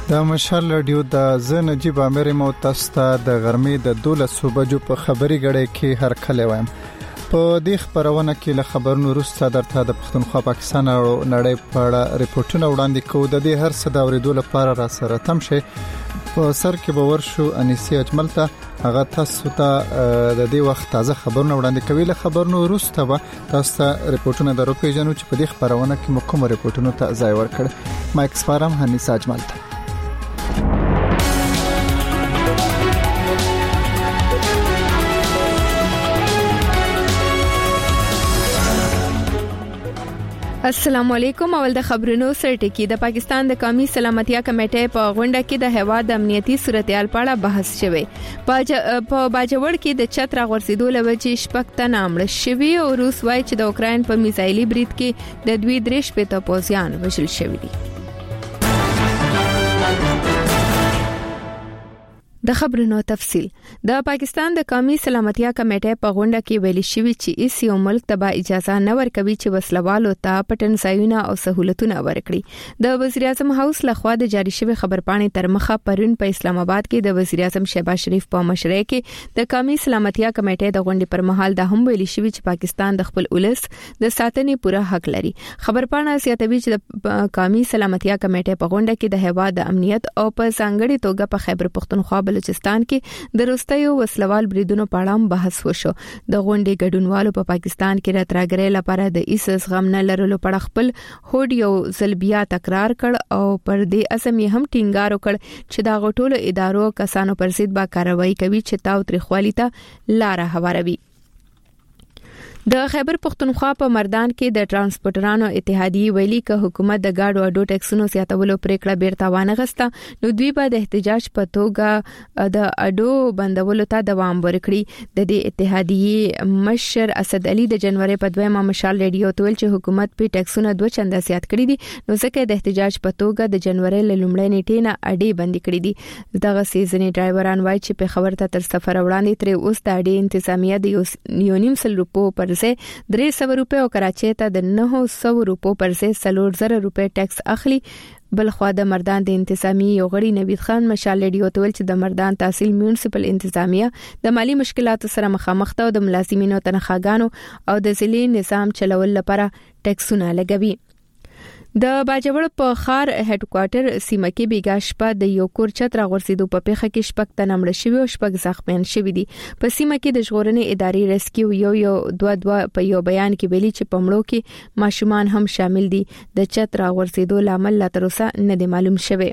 د مشال رادیو د نجیب امیر مو تاسو ته د غرمې د 12 بجو په خبري غړې کې هر کله وایم. په دې خبرونه کې له خبرونو وروسته درته د پښتونخوا پاکستان او نړۍ په اړه ریپورتونه وړاندې کوو. د دې هر څه د اوریدو لپاره را سره تم شئ. په سر کې باور شو انیسی اجمل ته هغه تاسو ته د دې وخت تازه خبرونه وړاندې کوي. له خبرونو وروسته به تاسو ته ریپورتونه درو پیژنو چې په دې خبرونه کې کوم ریپورتونه ته ځای ورکړ. مایک سپارم انیسی اجمل ته. السلام علیکم. اول د خبرونو سرټکی. د پاکستان د قومي سلامتیا کمیټې په غونډه کې د هیواد د امنیتي صورتحال په اړه بحث شوی. په باجوړ کې د چتر غورځېدو لوجې شپږ تنه مړ شوي او روس وايي چې د اوکرين په میزایلي برید کې د دوی درې شپږ پوځیان وژل شوي دي. د خبرونو تفصيل. د پاکستان د قومي سلامتیا کمیټې په غونډه کې ویلي شوی چې ایس یو ملک ته به اجازه نه ورکوي چې وسلوالو ته پټن ځایونه او سہولتونه ورکړي. د وزیر اعظم هاوس لخوا د جاری شوی خبرپاڼې تر مخه پرون په اسلام آباد کې د وزیر اعظم شهباز شریف په مشرۍ کې د قومي سلامتیا کمیټې د غونډې پر مهال د هم ویلي شوی چې پاکستان د خپل ولس د ساتنې پوره حق لري. خبرپاڼه زیاتوي چې د قومي سلامتیا کمیټې په غونډه کې د هیواد د امنیت او په ځانګړي توګه په خیبر پختونخوا بلوچستان کې د روستیو وسلوال بریدونو په اړه بحث وشو. د غونډې ګډونوالو په پاکستان کې راتراګرې لپاره د ایسس غم نه لرلو په خپل هوډ یو ځلبیا تکرار کړ او پر دې اسم یې هم ټینګار وکړ چې دا غټولو ادارو کسانو پر ضد با کاروایی کوي چې تاو تریخوالي ته لار هواروي. د خیبر پختونخوا په مردان کې د ترانسپورټرانو اتحادیه ویلي ک حکومت د گاډو اډو ټیکسونو زیاتولو پریکړه بیرته وانه غسته نو دوی به د احتجاج په توګه د اډو بندولو ته دوام ورکړي. د دې اتحادیه مشر اسد علي د جنوري په 2 مشال ریډیو ته ویل چې حکومت په ټیکسونو 2 چنده زیات کړی دي نو ځکه د احتجاج په توګه د جنوري له لومړۍ نیټې نه اډې بند کړې دي. دغه سیزنی ډرایوران وایي چې په خبر ته تر سفر وړاندې تر اوس د اډې انتظامیه د 1.5 روپو پر 300 روپے او کراچۍ ته د 900 روپو پر ځای 4000 روپے ټیکس اخلي. بلخوا د مردان د انتظامی یو غړي نوید خان مشال ریډیو ته ویل چې د مردان تحصیل میونسپل انتظامیه د مالی مشکلاتو سره مخامخ ده او د ملازمینو تنخواګانو او د ضلعي نظام چلول لپاره ټیکسونه لګوي. د باجوړ په خار هډ کوارټر سیمه کې بیګا شپه د یو کور چتر غورځېدو په پیښه کې شپږ تنه مړ شوي او شپږ زخمیان شوي دي. په سیمه کې د ژغورنې ادارې ریسکیو یو په یو بیان کې ویلي چې په مړو کې ماشومان هم شامل دي. د چتر غورځېدو لامل لا تر اوسه نه دی معلوم شوی.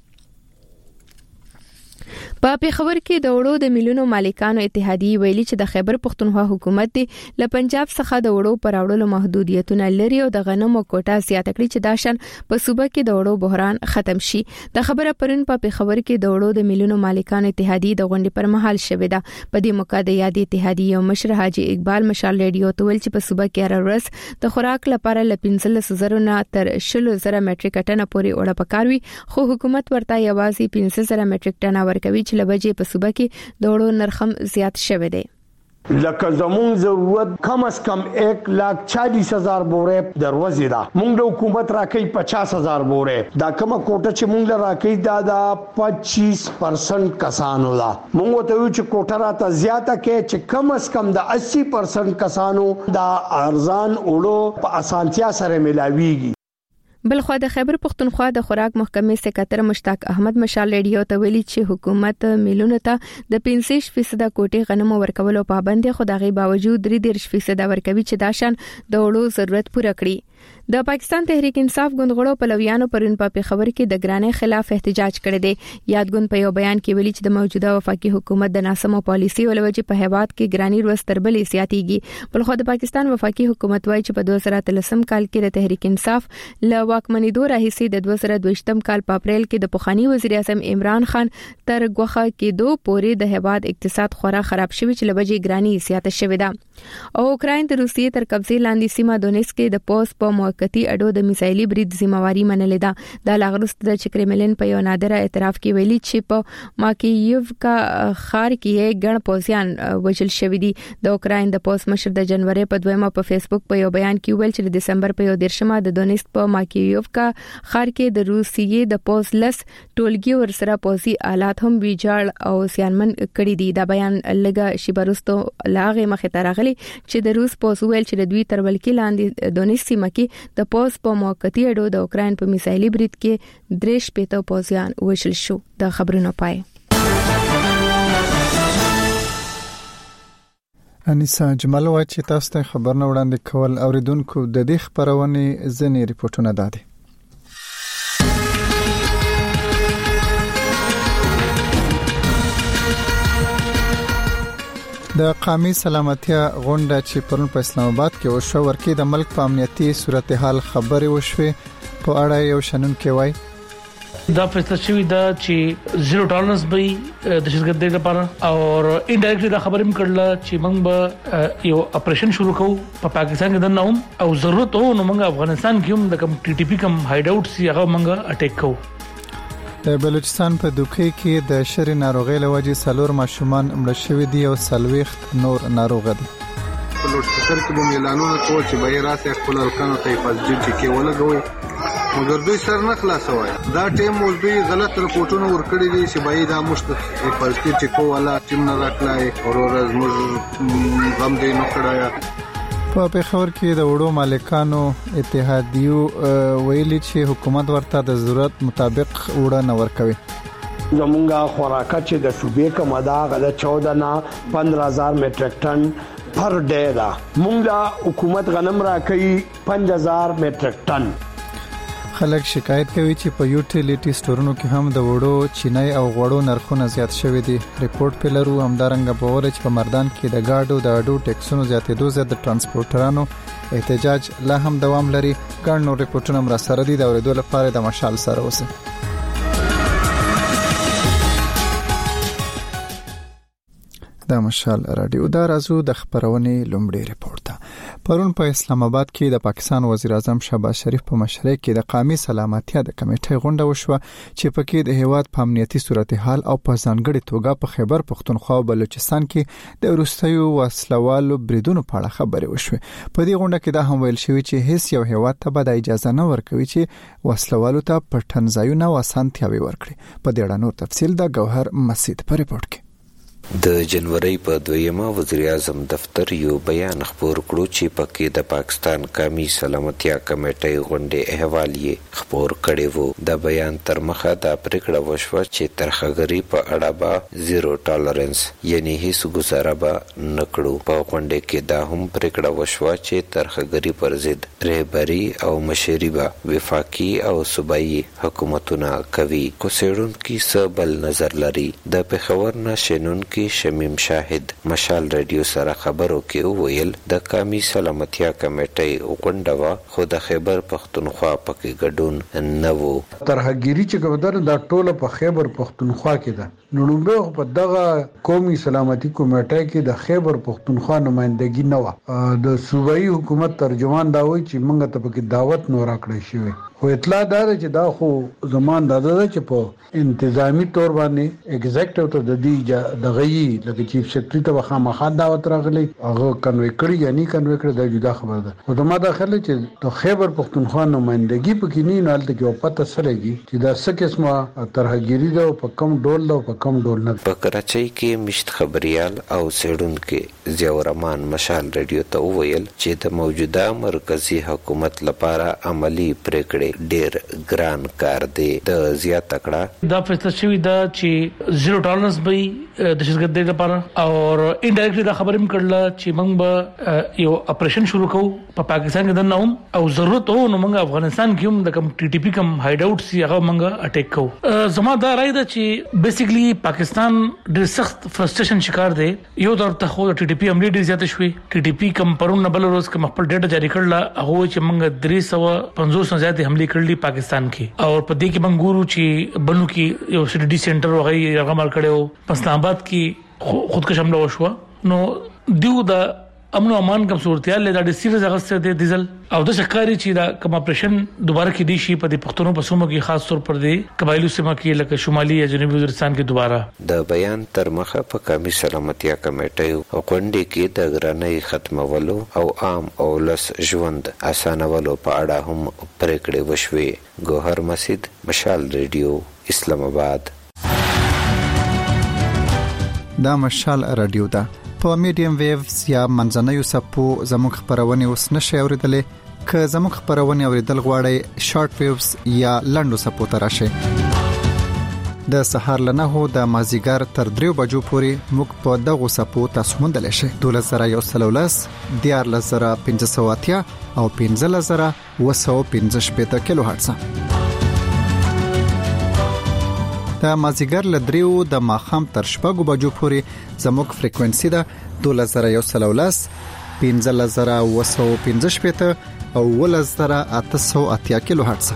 په پیښور کې د وړو د ملیونو مالکانو اتحادیه ویلي چې د خیبر پختونخوا حکومت دی له پنجاب څخه د وړو پر وړلو محدودیتونه لري او د غنمو کوټه زیاته کړي چې داشن په صوبه کې د وړو بحران ختم شي. د خبره پرون په پیښور کې د وړو د ملیونو مالکانو اتحادیه د غونډې پر مهال شوې ده. په دې موقع د یادې اتحادیه مشر حاجی اقبال مشال ریډیو ته ویل چې په صوبه کې هر ورځ د خوراک لپاره ل 15,000 نه تر 20,000 میټریک ټنه پورې وړه پکاروي خو حکومت ورته یوازې 15,000 میټریک ټنه ورکوي چې لبجې په صوبه کې د وړو نرخم زیات شوی دی. لکه زمون ضرورت کم از کم 1,40,000 بورې دروازې ده. مونږ د حکومت راکې 50,000 بورې دا کومه کوټه چې مونږ راکې دا 25% کسانو ده. مونږ ته یو چې کوټه راته زیاته کې چې کم از کم د 80% کسانو دا ارزان وړو په اسانتیا سره ملاويږي. بلخوا د خیبر پختونخوا د خوراک محکمې سکرټر مشتاق احمد مشال ریډیو ته ویلي چې حکومت میلونو ته د 65% کوټې غنمو ورکولو پابند خو دغه باوجود 3% ورکوي چې داشان د وړو ضرورت پوره کړي. د پاکستان تحریک انصاف ګوندغړو پلویانو پرون په خبر کې د ګرانې خلاف احتجاج کړی دی. یادګون په یو بیان کې ویلي چې د موجوده وفاقي حکومت د ناسمو پالیسي ولوجې په هیواد کې ګرانی روز تربلې زیاتېږي. بلخو د پاکستان وفاقي حکومت وايي چې په 2013 کال کې د تحریک انصاف له واکمنېدو راهیسې د 2022 کال په اپریل کې د پخوانی وزیر اعظم عمران خان تر غوخه کېدو پورې د هیواد اقتصاد خورا خراب شوی چې لوجې ګرانی زیاته شوې ده. او اوکراین د روسیې تر قبضې لاندې سیمه دونیسک کې د پوس په موقتی اډو د میزایلي برید ذمہواری منلې ده. د لاغرست د چکرملن په یو نادره اعتراف کې ویلي چې په ماکییوفکا خار کې ګڼ پوځیان وژل شوی دي. د اوکراین د پوس مشر د جنوري په 2 په فیسبوک په یو بیان کې ویل چې د دسمبر په 10 د دونیسک په ماکی ماکیوفکا خار کې د روسیې د پوز لس ټولګي ورسره پوزي آلات هم ویجاړ او سیانمن کړي دي. دا بیان لګه شیبرستو لاغه مخه ترغلي چې د روس پوز ویل چې د دوی تر ولکې لاندې دونیس سیمه کې د پوز په موقتی اډو د اوکرين په میسایلي برید کې درش پېته پوزیان وشل شو. د خبرونو پای انیسا جمال وای چې تاسو ته خبرونه وړاندې کول اوریدونکو د دې خبرونه ځنې ریپورتونه دادي. د قومي سلامتیا غونډه چې پرون په اسلام آباد کې وشو ورکې د ملک په امنیتي صورتحال خبري وشوه په اړه یو شنن کې وای دا فیصله شوی دا چې زیرو ټالرنس به د دهشتګردۍ لپاره او انډایرکټلی دا خبرې مکړله چې موږ به یو اپریشن شروع کوو په پاکستان کې دنه او ضرورت وو نو موږ افغانستان کې هم د کم ټي ټي پی کم هایډ اوټ سی هغه موږ اٹیک کوو. د بلوچستان په دوکې کې د شری ناروغي لوجې سلور ماشومان مړ شوي دي او سلويخت نور ناروغ دي. په لوټسر کې به اعلانونه کول چې به راسي خپل الکانو ته حفاظت کې ولګوي مګر دوی سر نه خلاصوي. دا ټیم موږ دوی غلط رپورټونه ورکړي دي چې باید دا مشت حفاظت کې کوواله ټیم نه راکلای اورز موږ غم دې نه کړایا. په پیښور کې د وړو مالکانو اتحادیو ویلي چې حکومت ورته د ضرورت مطابق وړه نه ورکوي. زمونږه خوراکه چې د صوبې کومه دا غل 14 نه 15000 میټریک ټن پر ډے دا مونږه حکومت غنم راکړي 5000 میټریک ټن. خلک شکایت کوي چې په یوټیلیټي سټورونو کې هم د وړو چینای او غوړو نرخونه زیات شوي دي. ریپورت پلرو همدارنګه په ور چې په مردان کې د گاډو د اډو ټیکسونو زیاتېدو زیات د ترانسپورټرانو احتجاج لا هم دوام لري. ګڼ نور ریپورتونه هم را سره دي د اوریدو لپاره د مشال سره اوسه. د مشال رادیو دا رازو د خبرونې لومړی ریپورت ده. پرون په اسلام آباد کې د پاکستان وزیر اعظم شهباز شریف په مشرۍ کې د قومي سلامتیا د کمیټې غونډه وشوه چې پکې د هیواد په امنیتي صورتحال او په ځانګړي توګه په خیبر پختونخوا او بلوچستان کې د وروستیو وسلوالو بریدونو په اړه خبرې وشوه. په دې غونډه کې دا هم ویل شوی چې هیڅ یو هیواد ته به اجازه نه ورکوي چې وسلوالو ته پټنځایونه او اسانتیاوي ورکړي. په دې اړه نور تفصیل د گوهر مسید په ریپورت کې. د جنوري په 2 وزیر اعظم دفتر یو بیان خبر کړو چې پکې د پاکستان قومي سلامتیا کمیټې غونډې احوال یې خبر کړی وو. د بیان تر مخه د پریکړه وشوه چې ترخګری په اړه به زیرو ټالرنس یعنی هیڅ گزاره به نکړو. په غونډې کې دا هم پریکړه وشوه چې ترخګری پر ضد رهبری او مشري به وفاقي او صوبایي حکومتونه کوي. کو سیډونکو سبل نظر لري. د پیښور نشنون شمیم شاهد مشال رادیو سره خبرو کې ویل د قومي سلامتیا کمیټې غونډه خو د خیبر پختونخوا پکې ګډون نه وو. ترهګيري چې کومدار د ټوله په خیبر پختونخوا کې ده. نو په دغه قومي سلامتي کمیټې کې د خیبر پختونخوا نمائندګي نه و. د صوبایي حکومت ترجمان دا وایي چې موږ ته پکې دعوت نور راکړی شوی. خو اطلاع دار چې دا خو زمان داده چې په انتظامی تور باندې ایگزیکټیو ته د دې د غي لکه چیف سیکریټری ته خامخا دعوت راغلی هغه کنوي کړی یا نه کنوي کړی دا جدا خبره ده. خو دا داخله چې د خیبر پختونخوا نمائندګي پکې نه نالته کې پته سرهږي چې دا څه قسمه ترهګيري ده په کم ډول ده په کم ډول نه. په کراچۍ کې مشت خبريال او سیډونکو ضیاء الرحمن مشال رادیو ته ویل چې د موجوده مرکزی حکومت لپاره عملی پریکړې ډیر ګران کار دی. د زیات تکړه دا فیصله شوی دا چې زیرو ټالرنس به د دهشتګردۍ لپاره او انډایرکټلی دا خبرې مکړله چې موږ به یو اپریشن شروع کوو په پاکستان کې دنه او ضرورت وو نو موږ افغانستان کې هم د کم ټي ټي پی کم هایډ اوټ سی هغه موږ اٹیک کوو. زما دا رائے ده چې بیسیکلی پاکستان ډېر سخت فرستریشن شکار دی. یو طرف ته خو ټي ټي پی عملی ډېر زیات شوی. ټي ټي پی کم پرون بل روز کوم خپل ډیټا جاری کړل هغه چې موږ 350 نه زیات حمله کړلې پاکستان کې او په دې کې موږ ګورو چې بنو کې یو سټ ډي سنټر وغیرہ هغه مال کړو. اسلام آباد کې خودکش حمله وشو. نو دیو د امن او امان کوم صورتيال له د سیریز اغسته د ډیزل او د شکاري چې دا کوم اپریشن دوباره کې دي شي په د پښتونو په سومو کې خاص طور پر د قبایلو سیمه کې لکه شمالي یا جنوبي وزیرستان کې دوباره د بیان تر مخه په قومي سلامتیا کمیټې او غونډې کې د ګرانۍ ختمولو او عام او لس ژوند اسانولو په اړه هم پریکړې وشوې. ګوهر مسجد، مشال ریډیو، اسلام آباد. دا مشال رادیو ده. په میډیم ویوز یا منځنوي سپو زموږ خبرونه اوس نشي اوریدلې. که زموږ خبرونه اوریدل غواړئ شارټ ویوز یا لنډو سپو ته راشئ. د سحر لنهو د مازیګر تر 3 بجو پورې موږ په دغه سپو تاسو موندل شئ. 12113 14580 او 15215 کیلو هرتز. د مازیګر ل 3 د ماخام تر 6 بجو پورې زموږ فریکوئنسي ده 12113 15215 او 11880 کیلو هرتز.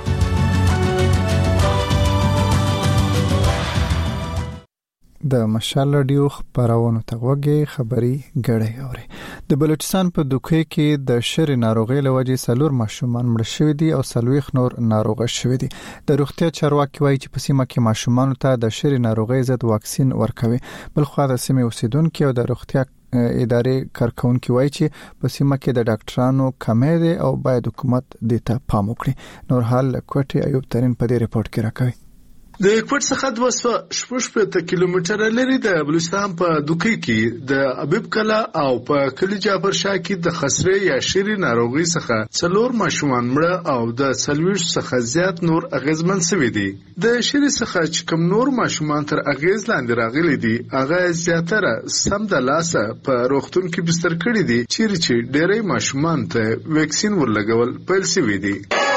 د مشال رادیو خبرونه ته وګورئ. خبري غړې اوري. د بلوچستان په دوکې کې د شری ناروغي لوجې 4 ماشومان مړ شوي دي او 40 نور ناروغ شوي دي. د روغتیا چارواکي وایي چې په سیمه کې ماشومان ته د شری ناروغي ضد واکسین ورکوي. بل خو د سیمه اوسیدونکو او د روغتیا ادارې کارکونکو وایي چې په سیمه کې د ډاکټرانو کمی دي او باید حکومت دې ته پام وکړي. نور حال کوټي ایوب ترين په دې ریپورت کې راکوي. د کوټ څخه 2.5 کیلومتره لري د بلوچستان په دوکې کې د ابيب کلا او په کلی جابر شاه کې د خسرې یا شری ناروغي څخه 4 ماشومان مړه او د 40 څخه زیات نور اغیزمن شوي دي. د شری څخه چې کوم نور ماشومان تر اغیز لاندې راغلي دي هغه زیاتره سم د لاسه په روغتون کې بستر کړي دي چې ډېری ماشومان ته ویکسین ورلګول پیل شوی دي.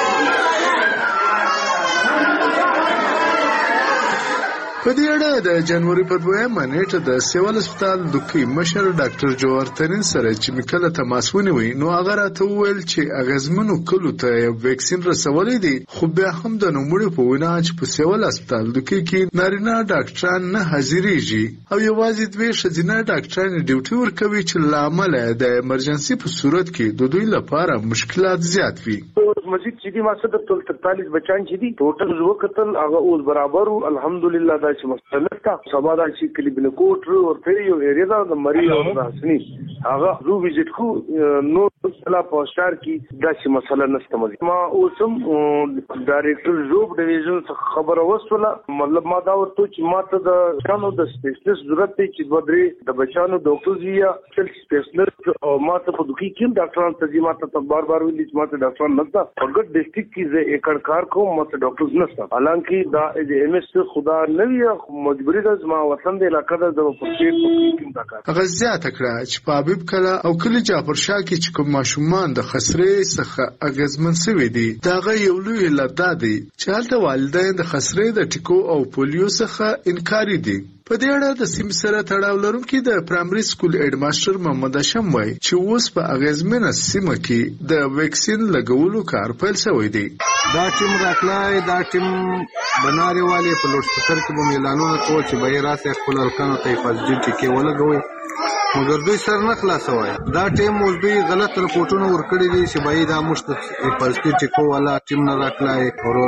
په دې اړه د جنوري په 2 نیټه د سیوال هسپتال دوکې مشر ډاکټر جوهر ترين سره چې مکله تماس ونیوي نو هغه راته وویل چې اغیزمنو کلو ته ویکسین رسولې دي خو بیا هم د نوموړي په وینا چې په سیوال هسپتال دوکې کې نارینه ډاکټران نه حاضرېږي او یوازې 2 ښځینه ډاکټران ډیوټي ورکوي چې لامل د ایمرجنسي په صورت کې د دوی لپاره مشکلات زیات وي. مزید چې دی ماسه د 43 بچان چې دي ټوټل زو کتل هغه اوس برابر الحمدلله دا چې مستند کا سبا دا چې کلی بل کوټ او یو ایریا دا مری او راسنی هغه زو ویزټ کو نو سلا پوسټر کې دا چې مسله نشته مزید ما اوسم ډایرکټر جوب ډیویژن څخه خبر اوسوله مطلب ما دا ورته چې ماته د شانو د سپیشلیست ضرورت دی چې بدري د بچانو ډاکټر یا سپیشلیست او ماته په دوی کې ډاکټران ته ماته بار بار ویل چې ماته ډاکټران نشته فقط ډسټریکټ کې زه ایکړ کار کوم ماته ډاکټرز نشته حالانکه دا ایم ایس خدا نه وی مجبوری د ما وطن د علاقې د پرچې کې دا کار غزيات کړه چې په حبیب کلا او کلی جعفر شاه کې چې کوم ماشومان د خسرې څخه اغیزمن شوي دي دا غي یو لوی لدا دي چې هلته والدین د خسرې د ټیکو او پولیو څخه انکار دي. په دې اړه د سیم سره تړاو لرونکي د پرایمري سکول هډ ماستر محمد هاشم وایي چې اوس په اغیزمنه سیمه کې د ویکسین لګولو کار پیل شوی دی. دا ټیم راتلای دا ټیم بناري والے په لوډ سپیکر کې به اعلانونه کوي چې به راسه خپل الکانو ته فزجن ټکی ولګوي مګر دوی سر نه خلاصوي. دا ټیم اوس دوی غلط رپورټونه ورکړي دي چې به دا مشت فزجن ټکو والا ټیم نه راتلای او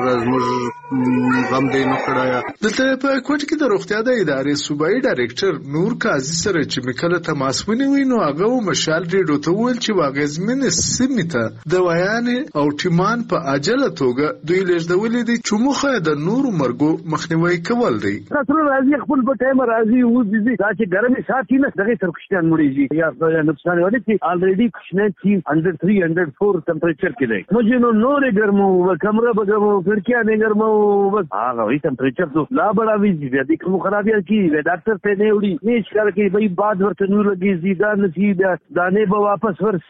زموږ غم دی نه کړایا. دلته په کوټ کې د روغتیا د ادارې صوبایي ډایرکټر نور قاضي سره چې مکله تماس ونیوي نو هغه مشال ریډو ته ویل چې واغزمن سیمه ته د ویان او ټیمان په عاجله توګه دوی لږدولې دي چې مخه د نور مرګو مخنیوي کول دي. تاسو راځي خپل په ټایم راځي او دي دا چې ګرمي ساتي نه دغه ترکشتان مړیږي یا نقصان ولې چې الریډي کښنه چې 103 104 ټمپریچر کې دی مجه نو نور ګرمو و کمره بګمو فرکیا نه ګرمو بس هغه وي ټمپریچر تو لا بڑا وی دي کوم خرابیا کی ډاکټر ته نه وړي نش کار کوي به بعد ورته نور لګي زیدان نصیب دانه به واپس ورسي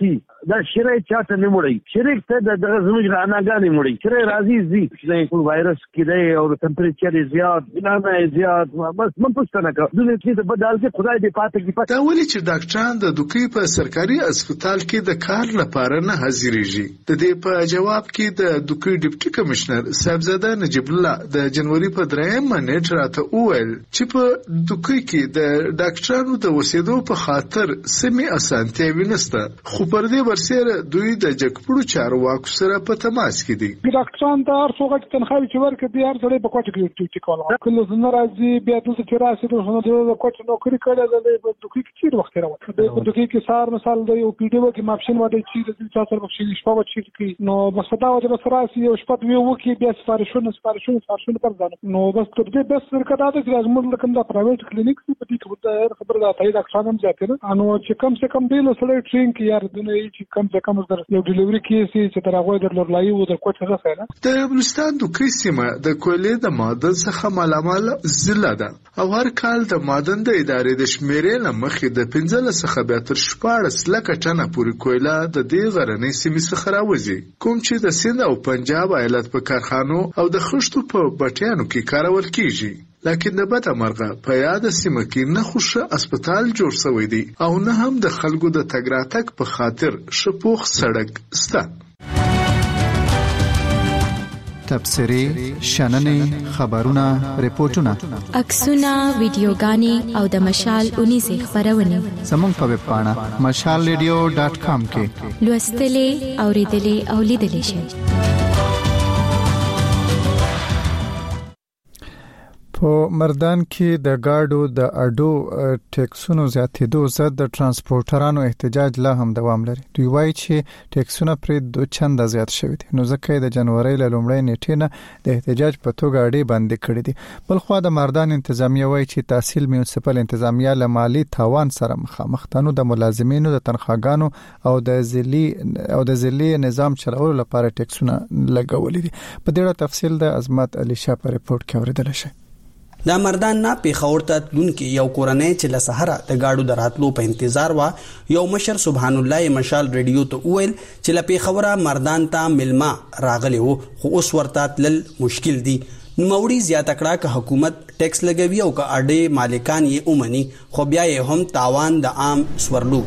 دا شری چاته نه مړی شری ته د زموږ غاناګانې مړی شری راځي زی چې کوم وایرس کې او ټمپریچر زیات بنانه زیات بس من پوښتنه کوم د دې د بدل کې خدای دې پاتې کې دا ولې چې ډاکټران د دوکې په سرکاري هسپتال کې د کار لپاره نه حاضرېږي د دې په جواب کې د دوکې ډیپټي کمشنر صاحبزاده نجیب الله د جنوري په 3 نیټه راته وویل چې په دوکې کې د ډاکټرانو د وسیدو په خاطر سمې اسانتیاوي نشته خو پر دې ورسره دوی د جګپړو چارواکو سره په تماس کې دي ډاکټران د هر څوک تنخواهي چې ورکړي دي هر څه په کوټه کې ټیټ کوله کله زنه راځي بیا د چې راسي د کوټه نوکری کړل د دوکې کې چیر وخت راوړل د دوکې کې سار مثال د یو پی ډي او کې ماپشن باندې چې د تاسو په شي شپه وچی کې نو مسدا او د سراسي یو شپه ویو کې بیا سفارښونه پر ځان نو بس تر دې بس ورکړه د زموږ لکه د پرایویټ کلینیک په دې کې د خبره ده چې ډاکټران هم ځاتره انو چې کم څه کم دی له سره ټرین کې یار دنه چې کم څه کم در یو ډیلیوري کیسي چې تر هغه در لورلای وو د کوټه راځي د بلوچستان دوکې سیمه د کولې د معدن څخه مالامال ضلع ده او هر کال د معدن د ادارې د شمیرې لمخې د 15 څخه به تر 14 لکه ټنه پورې کویلا د دې غرنۍ سیمې څخه راوځي کوم چې د سند او پنجاب ایالت په کارخانو او د خښتو په بټیانو کې کارول کیږي لکه د بده مرغه په یاد سیمه کې نه خوشا هسپتال جوړ شوی دی او نه هم د خلکو د تګ راتګ په خاطر شپوخ سړک سته تبصری شننې خبرونه ریپورتونه عکسونه ویډیوګانې او د مشال 19 خبرونه زموږ په ویب پاڼه mashalradio.com کې لوستلې اوریدلې او لیدلې شئ په مردان کې د گاډو د اډو ټیکسونو زیاتېدو ضد د ترانسپورټرانو احتجاج لا هم دوام لري دوی وایي چې ټیکسونه پرې 2 چنده زیات شوي دي نو ځکه د جنوري له لومړۍ نیټې نه د احتجاج په توګه اډې بندي کړې دي بل خو د مردان انتظامیه وایي چې تحصیل میونسپل انتظامیه له مالی تاوان سره مخامخ دي د ملازمینو د تنخواګانو او د ذلی نظام چلولو لپاره ټیکسونه لګولې دي په دې اړه تفصیل د عظمت علي شاه په ریپورت کې اوریدل شي د مردان نه پیښور ته تلونکي یو کورنۍ چې له سحره د گاډو دراتلو په انتظار وا یو مشر سبحان الله مشال ریډیو ته ویل چې له پیښوره مردان ته ملما راغلی وو خو اوس ورته تل مشکل دي نوموړي زیاته کړه چې حکومت ټیکس لګوي او که اډې مالکان یې اومني خو بیا یې هم تاوان د عام سورلو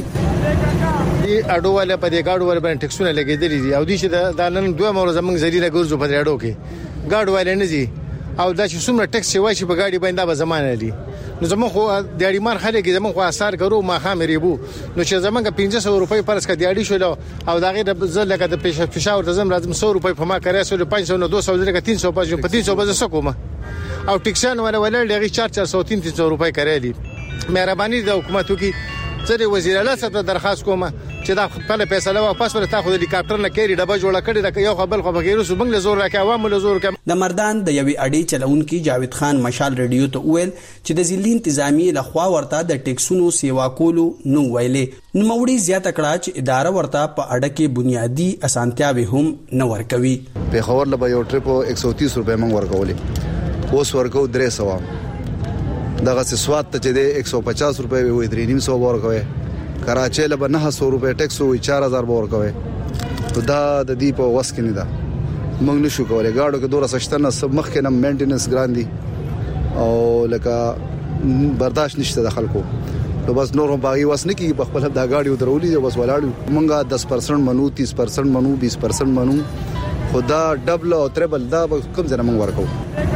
کیږي دی اډو والا په دې گاډو ور باندې ټیکسونه لګیدلې دي او دې چې د نن دوه مور زمنګ زریره ګرځو په اډو کې گاډو والا نه دي او دا چې څومره ټیکس وای شي په گاډي باندې به زمانه لري نو زمون خو د اړیمان خلک زمون خو اثر ګرو ما خامریبو نو چې زمونږ 1500 روپۍ پرس کا دیاړي شو او دا غیر د زل لکه د پېښور د زم راځم 100 روپۍ په ما کړې سو 500 نو 200 لکه 300 په 300 په څه کومه او ټیکسان ولا لږی 400 300 روپۍ کړې مهرباني د حکومتو کې سره وزیر اعلی څخه درخواست کوم چې دا خپل فیصله واپس ورته خو د هلیکاپټر نه کېری ډبه جوړه کړې د یو خپل خو بغیر سو بنګ له زور راکې عوامو له زور کې د مردان د یوې اډې چلونکي جاوید خان مشال ریډیو ته ویل چې د ذلی انتظامی له خوا ورته د ټیکسونو سیوا کولو نو ویلې نو موړي زیاته کړه چې اداره ورته په اډه کې بنیادی اسانتیاوي هم نه ورکوي په خبر له یو ټریپ 130 روپے موږ ورکولې اوس ورکو 300 دغه سواد ته چې د 150 روپے وي 300 ورکوي کراچۍ له 900 روپے ټیکس وي 4000 ورکوي دا د دې په وس کې نه ده موږ نشو کولای گاډو کې دوره سشتنه سب مخ کې نه مینټیننس ګران دي او لکه برداشت نشته د خلکو نو بس نور هم باغی وس نه کیږي په خپل د گاډي درولې بس ولاړو مونږه 10% منو 30% منو 20% منو خدا ډبل او تریبل دا کوم ځای موږ ورکو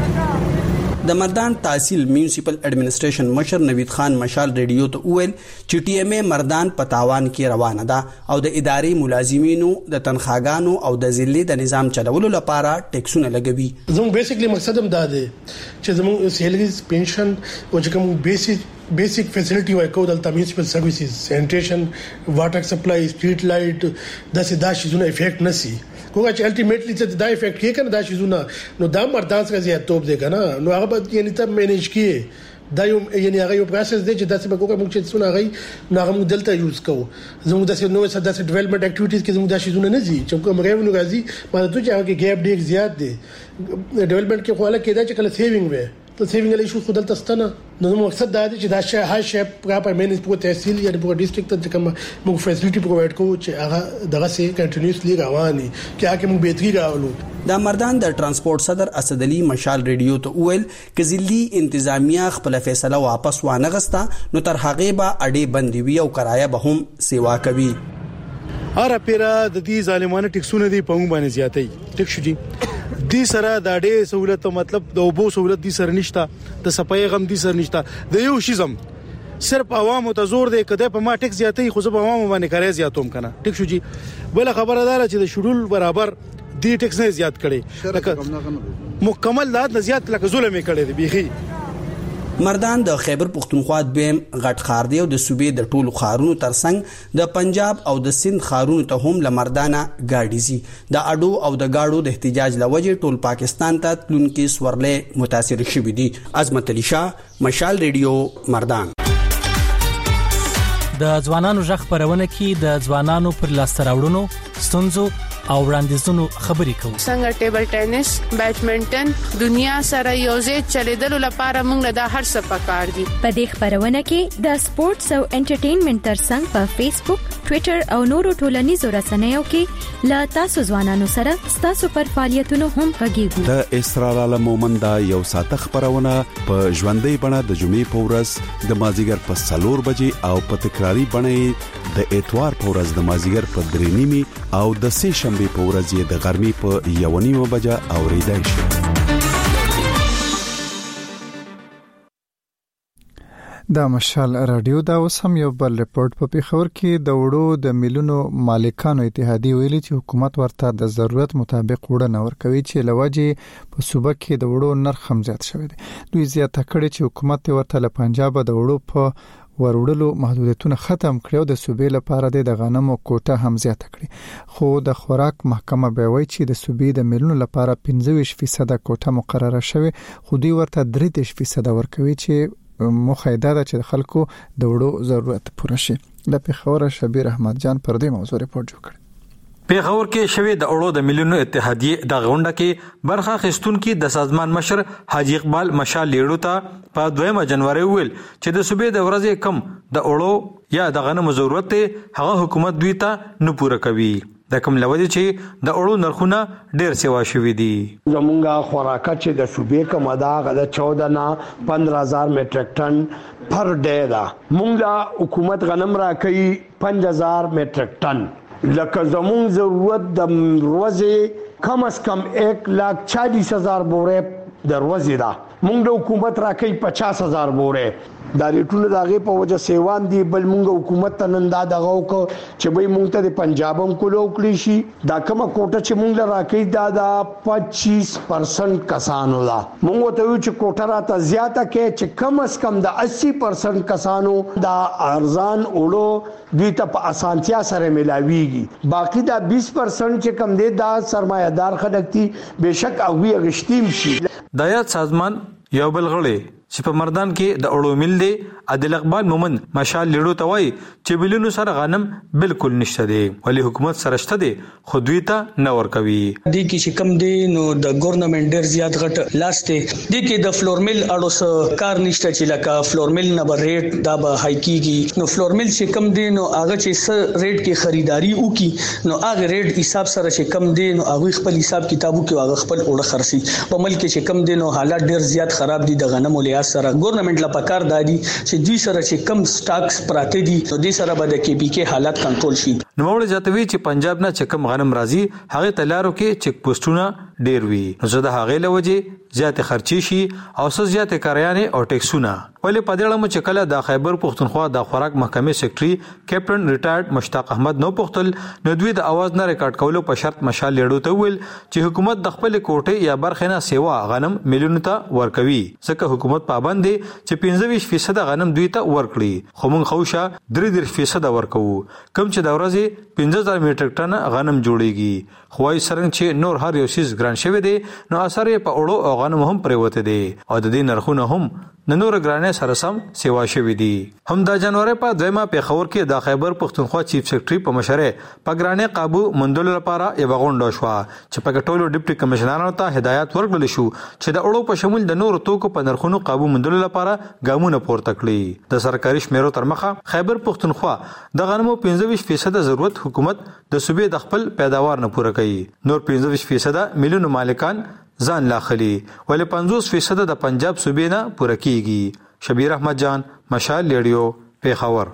د مردان تحصیل میونسپل اډمنسټریشن مشر نوید خان مشال ریډیو ته ویل چې ټي ام مردان په تاوان کې روانه ده او د ادارې ملازمینو د تنخواګانو او د ذلی د نظام چلولو لپاره ټیکسونه لګوي زموږ بیسیکلی مقصد هم دا دی چې زموږ سیلریز پنشن او چې کوم بیسیک فیسیلیټي ورکو د میونسپل سرویسز سینیټیشن واټر سپلای سټریټ لایټ دا شیزونه افیکټ نسی کومه چې الټیمیټلی چې دا افیکټ کې کنه دا شیزونه نو دا مردان څخه زیات توپ دی کنه نو هغه به یعنی ته مینیج کیه دا یو یعنی هغه یو پروسس دی چې داسې به کومه موږ چې څونه هغه موږ دلته یوز کوو زموږ داسې نو داسې ډیولپمنٹ اکټیویټیز کې زموږ دا شیزونه نه دي چې کوم ریونیو راځي ماته ته چې هغه ګیپ ډیر زیات دی ډیولپمنٹ کې خو له کېدا چې کله سیوینګ وي ته سیوینګ له شو خپل تستنه نو مقصد دا دی چې دا شی هر شی پراپر مینج په تحصیل یا په ډیسټریکټ ته کوم موږ فیسیلیټي پرووایډ کوو چې هغه دغه سي کنټینیوسلی رواني چې هغه موږ بهتري راولو. د مردان د ترانسپورت صدر اسد علي مشال ریډیو ته ویل چې ځلي انتظامیه خپل فیصله واپس وانه غستا نو تر هغه به اډې بندي وي او کرایه به هم سیوا کوي. هر پیرا د دې ظالمانه ټیکسونه دی په موږ باندې زیاتې ټیک شو دي دي سره د ډېر سہولت مطلب د اوبو سہولت دي سره نشته د صفای غم دي سره نشته د یو شیزم صرف عوامو ته زور دی کده په ما ټیکس زیاتې خو زه په عوامو باندې کاري زیاتوم کنه ټیک شو جی بل خبره ده چې د شډول برابر دی ټیکس نه زیات کړي لکه مکمل لاد نه زیات لکه ظلم کړي دی بيخي. مردان د خیبر پختونخوا دویم غټ خار دی او د صوبې د ټولو خارونو ترڅنګ د پنجاب او د سند خارونو ته هم لمردانه گاډي زی د اډو او د گاډو د احتجاج لوجه ټول پاکستان ته تلونکي سورلې متاثر شوي دي. عظمت علي شاه مشال ریډیو مردان. د ځوانانو ژغ پرونه کې د ځوانانو پر لاسته راوړنو ستونزو او وړاندیزونو خبرې کوو. څنګه ټیبل ټینس بیډمنټن دنیا سره یوځای چلیدلو لپاره موږ د هر څه پکار دي. په دې خبرونه کې د سپورتس او انټرټینمنټ ترڅنګ په فیسبوک ټوئیټر او نورو ټولنیزو رسنیو کې لا تاسو ځوانانو سره تاسو پر فعالیتونو هم غږیږو. د اسرار عالم مومند یو ساعت خبرونه په ژوندۍ بڼه د جمعې په ورځ د مازیګر په 4 بجې او په تکراری بڼه د اتوار په ورځ د مازیګر په 3:30 او د سه شنبه په ورځ یې د غرمې په 1:30 بجې اوریدای شي. دا مشال رادیو دا وسم یو بل ریپورت په پیښور کې د وړو د میلیونو مالکانو اتحادیه ویلي چې حکومت ورته د ضرورت مطابق وړه نه ورکوي چې لوجه په صوبه کې د وړو نرخ هم زیات شوی دی. دوی زیاته کړي چې حکومت ورته له پنجاب د وړو په ورودلو محدودیتونه ختم کړو د صوبې لپاره د غنمو کوټه هم زیاته کړي خو د خوراک محکمه به وایي چې د صوبې د میلیونو لپاره 25% کوټه مقرره شوې خو دوی ورته 3% ورکوي چې مخایده ده چې خلکو د وړو ضرورت پوره شي. د پیښور شبیر احمد جان پر دې موضوع ریپورت جوړ کړ. پیښور کې شوی د اړو د میلیونو اتحادیه د غونډه کې برخه خستون کې د سازمان مشر حاجی اقبال مشال لیړو ته په 2 جنوري ویل چې د صوبې د ورځې کم د اړو یا د غنمو ضرورت هغه حکومت دوی ته نه پوره کوي. د کوم لوجه چې د اړو نرخونه ډیر سیوا شوي دي. زمونږه خوراکه چې د صوبې کومه دا غد 14 نه 15000 میټریک ټن پر ډے دا مونږ د حکومت غنم را کوي 5000 میټریک ټن لکه زمون ضرورت د ورځې کم از کم 1,40,000 بورې د ورځې دا مونږ د حکومت را کوي 50,000 بورې دا ریټونه دغه په وجه سیوان دی بل مونږ حکومت ته نن دا دغه کو چې به مونږ ته د پنجابم کولو کړی شي دا کومه کوټه چې مونږ را کوي دا 25% کسانو دا مونږ ته یو چې کوټه را ته زیاته کې چې کم از کم د 80% کسانو دا ارزان اولو دوی ته په اسانتیا سره ملاويږي باقی دا 20% چې کم دی دا سرمایه‌دار خلک دي بهشک او وی غشتیم شي. د یاد سازمان یو بل غړي چې په مردان کې د اړو مل دی عادل اقبال مومند مشال لیړو ته وایي چې بلونو سره غنم بالکل نشته دی ولی حکومت سره شته دی خو دوی ته نه ورکوي. دی کې چې کم دی نو د ګورنمنت ډیر زیات غټ لاس دی دی کې د فلور مل اړو سره کار نشته چې لکه فلور مل نه بر ریټ دا به هاي کیږي نو فلور مل چې کم دی نو هغه چې سر ریټ کې خریداري وکي نو هغه ریټ حساب سره چې کم دی نو هغه خپل حساب کتابو کې هغه خپل اړه خرسي په ملک چې کم دی نو حالات ډیر زیات خراب دي د غنمو سره ګورنمنت لا پکار دادي چې دوی سره چې کم سټاکس پراته دي نو دوی سره به د کې بي کې حالات کنټرول شي. نو موږ ځاتوي چې پنجاب نه چې کم غنم راځي هغه تلارو کې چک پوسټونه ډیر وي نو زه د هغه لوجه زیات خرچي شي او څه زیات کاریانه او ټیکسونه ولې په دې اړه مو چې کله د خیبر پختونخوا د خوراک محکمې سیکریټري کیپټن ریټایرډ مشتاق احمد نو پختل نو دوی د आवाज نه ریکارډ کولو په شرط مشال لیړو ته ویل چې حکومت د خپل کوټه یا برخه نه سیوا غنم میلیون ته ورکوي ځکه حکومت پابند دي چې 25% غنم دوی ته ورکړي خو موږ خوشا 3% ورکو کوم چې د ورځې 15000 میټریک ټن غنم جوړيږي خوای سرنګ چې نور هر یو شیز ګران شوی دی نو اثر په اړو او غنم هم پریوته دي او د دې نرخونه هم نور ګرانه سره سم سیوا شوې دي. هم د جنوري په 2 پیښور کې د خیبر پښتونخوا چیف سیکریټري په مشره په ګرانه قابو مندل لپاره یو غونډه شو چې په ټولو ډیپټي کمشنرانو ته هدایت ورکړل شو چې د اړو په شمول د نور توکو په نرخونو قابو مندل لپاره ګامونه پورته کړي. د سرکاري شمیرو تر مخه خیبر پښتونخوا د غنمو 25% ضرورت حکومت د صوبې د خپل پیداوار نه پوره کوي. نور 25% ملیونو مالکان ځان لاخلي ولې 50% د پنجاب صوبې نه پوره کیږي. شبیر احمد جان مشال ریډیو پیښور.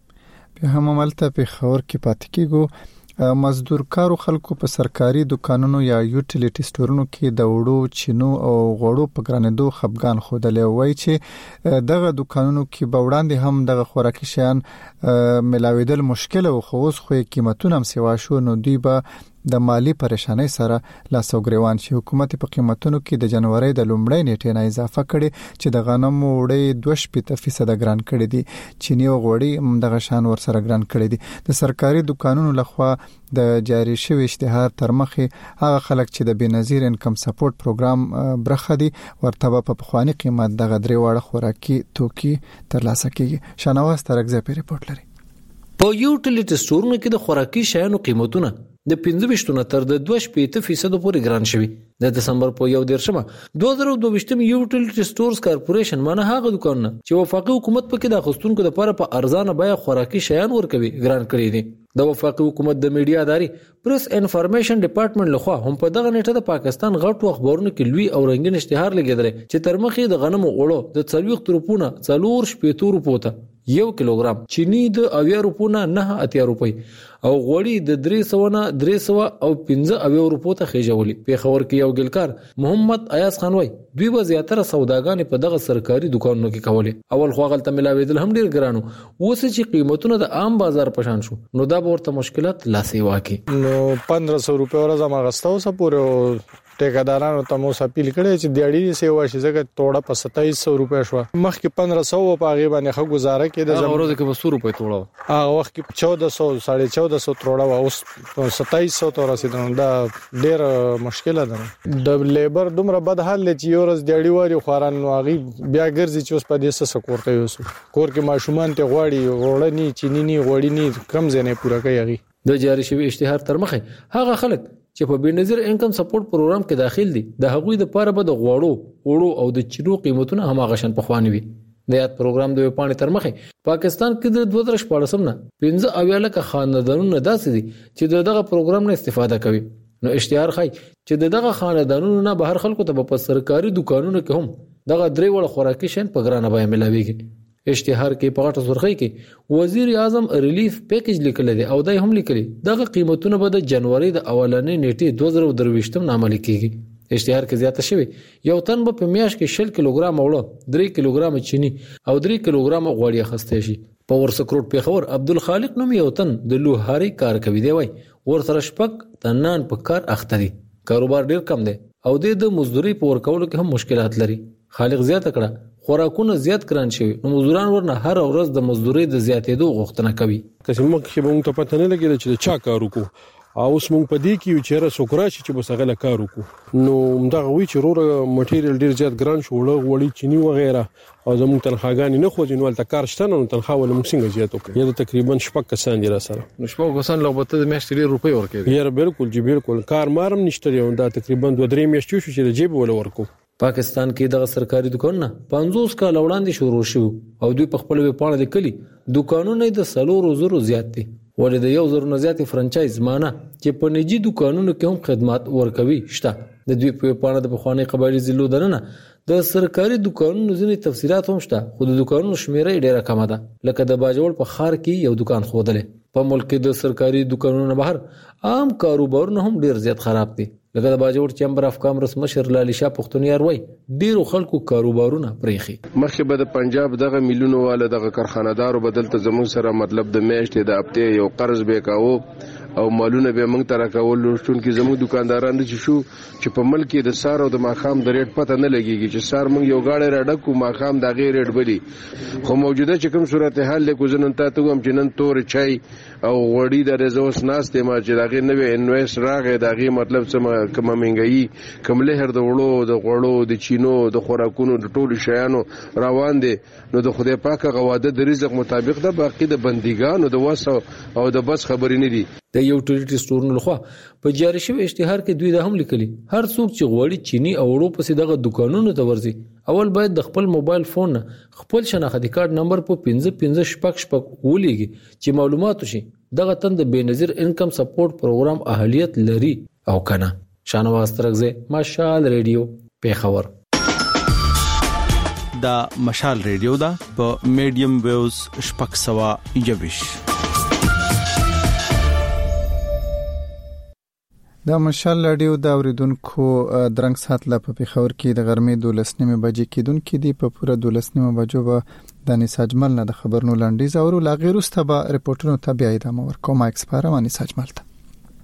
په همملته پیښور کې پاتې کیږو. مزدور کارو خلکو په سرکاري دکانونو یا یوټیلیټي سټورونو کې د وړو چینو او غوړو په ګرانېدو خپګان خوده وای چې دغه دکانونو کې به وړاندې هم دغه خوراکي شیان ملاویدل مشکل او خو اوس خو قیمتونه هم سیوا شو نو دوی به د مالی پریشانۍ سره لاسو ګریوان شي. حکومت په قیمتونو کې د جنوري د لومړۍ نیټې نه اضافه کړي چې د غنمو وړي 2% ګران کړي دي. چینی او غوړي هم دغه شان ور سره ګران کړي دي. د سرکاري دکانونو لخوا د جاری شوی اشتهار تر مخه هغه خلک چې د بنظیر انکم سپورټ پروګرام برخه دي ورته په بخوانی قیمت دغه درې واړه خوراکي توکي ترلاسه کیږي. شناواز ترګزه په ریپورت لري. په یوټیلیټي سټورونو کې د خوراکي شیانو قیمتونه د 15 تر د 2% پورې ګران شوي. د دسمبر په 1 2022 یوټیلیټي سټورز کارپوریشن مانه هغه دکانونه چې وفاقي حکومت پکې د خستونکو لپاره په ارزانه بیه خوراکي شیان ورکوي ګران کړي دي. د وفاقي حکومت د میډیا اداري پریس انفارمیشن ډپارټمنټ لخوا هم په دغه نیټه د پاکستان غټو اخبارونو کې لوی او رنگین اشتهار لګیدل چې تر مخې د غنمو وړو د 40 روپونه 4 روپوته 1 کیلوګرام، چینی د 80 روپونه 9 روپۍ او غوړي د 300 او 15 روپو ته خېجولي. پیښور کې یو ګلکار محمد ایاز خان وای دوی به زیاتره سوداګانې په دغه سرکاري دکانونو کې کولې. اول خو غلطه ملاویدل هم ډیر ګرانو، اوس چې قیمتونه د عام بازار پشان شو نو دا ورته مشکلات لاسې واکي. نو 1500 روپے ورځ ما غستاو سپورو ټیکادارانو ته مو سپیل کړي چې د اړې سیوا شي زګه توړه په 2700 روپے شو. مخکې 1500 په هغه باندې خو گزاره کې د ورځ کې 200 روپے توړه، هغه وخت کې 1400 1450 توړه اوس 2700 تو رسیدل. دا ډیر مشکله ده. د لیبر دومره بد حال چې یو ورځ د اړې وری خوران واغي بیا ګرځي چې اوس په دې څه کوړته یوسو کور کې ماشومان ته غواړي غوړنی چینی غوړی کم ځنه پوره کوي. د جاری شوی اشتهار تر مخه هغه خلک چې په بنظیر انکم سپورټ پروګرام کې داخل دي د هغوی د پاره به د غوړو او د چینو قیمتونه هم غشن په خواني وي. د یاد پروګرام د وپانې تر مخه پاکستان کې د 2014 نه 15 لکه خاندانونه داسې دي چې دغه پروګرام نه استفاده کوي. نو اشتهار خای چې دغه خاندانونو نه بهر خلکو ته په سرکاري دکانونو کې هم دغه درې وړ خوراکي شین په ګرانه بیه ملاويږي. اشتهار کې په غټه سرخی کې وزیر اعظم ریلیف پیکیج لیکل دي او دای هم لیکلي دغه قیمتونه به د جنوري د اولنې نیټې 2023 م عملي کیږي. اشتهار کې زیاته شوی یو تن به په میاش کې 6 کیلوګرام وړو 3 کیلوګرام چینی او 3 کیلوګرام غوړي خسته شي. په ورسکروټ پیښور عبدالخالق نوم یو تن د لوهاري کار کوي دی وای ورسره شپک تنان په کار اخته دي، کاروبار ډیر کم دی او د مزدوري په ورکولو کې هم مشکلات لري. خالق زیاته کړه خوراکونه زیات ګران شوی نو مزدوران ورنه هر ورځ د مزدوري د زیاتېدو غوښتنه کوي. کله چې موږ ته پته نه لګیږي چې چا کار وکړو او اوس موږ په دې کې چې را سوکراشي چې بسغله کار وکړو نو دا غوي چې رور مټیریل ډیر زیات ګران شو وړي چینی و غیره او زموږ تنخواګانی نه خو ځینول ته کار شته نو تنخوا ول موږ څنګه زیات وکړو. یا تقریبا شپږ کسان دي را سره نو شپږ کسان لغبته د میاشتې ډیر روپۍ ورکړي. یا بالکل جی بالکل کار مارم نشته یو دا تقریبا 2-3 میاشتې شو چې د جیب ول ورکو. پاکستان کې دغه سرکاري دکانونه 50 کال وړاندې شروع شو او دوی په خپل ویبپاڼه لیکلي دکانونه د 300 زیات دي ولې د 1000 نه زیات فرانچایز مانه چې په نجی دکانونو کې هم خدمات ورکوي شته. د دوی په ویبپاڼه د بخوانی قبایلی ضلعو دننه د سرکاري دکانونو ځینې تفصيلات هم شته خو د دکانونو شمیره ډیره کمه ده. لکه د باجوړ په خار کې یو دکان خوده په ملک کې د سرکاري دکانونو بهر عام کاروبارونه هم ډیر زیات خراب دي. لکه د باجوړ چمبر اف کامرس مشر لالی شاه پښتونیار وای ډیرو خلکو کاروبارونه پریخي. مخکې به د پنجاب دغه میلیونو والا دغه کارخانه‌دارو بدلته زموږ سره مطلب د میاشتې د هفته یو قرض به کاوه او مالونه به موږ ته راکول شون کې زموږ دکانداران چې شو چې په ملک د سار او د ماخام د ریټ پته نه لګيږي چې سار موږ یو غاړه راډکو ماخام د غیر ریټ بلی خو موجوده چې کوم صورتحال له کوزنن ته هم چې نن تور چای او وړي د رزوس ناس ته ما چې دغه نوې انویس راغې دغه مطلب څه کومه منګي کوم لهر د غوړو د چینو د خوراکونو د ټولو شیانو روان دي نو د خدای پاک غواده د رزق مطابق د باقی د بندګانو د وسو او د بس خبرې نه دي. د یوټیلیټي سټورونو لخوا په جاری شوی اشتهار کې دوی د هم لیکلي هر څوک چې غوړي چینی او وړو پسې دغه دکانونو ته ورځي اول باید د خپل موبایل فون خپل شناختی کارت نمبر په 15 شپږ ولېږي چې معلومات شي دغه تند بېنظیر انکم سپورټ پروګرام اهلیت لري او کنه. شانواز ترغزه مشال ریډیو پیښور. دا مشال ریډیو دا په میډیم ویوز شپږ سوا یوش. دا مشال لاډیو دا اوریدونکو درنګ سات لا په پیښور کې د غرمې 12 بجې کېدونکې دی په پوره 12 بجو به د نساجمل نه د خبرونو لنډیز او لا غیرسته به ریپورتونو ته بیا ادامه ورکوم. ایکسپاره مانی ساجمل ته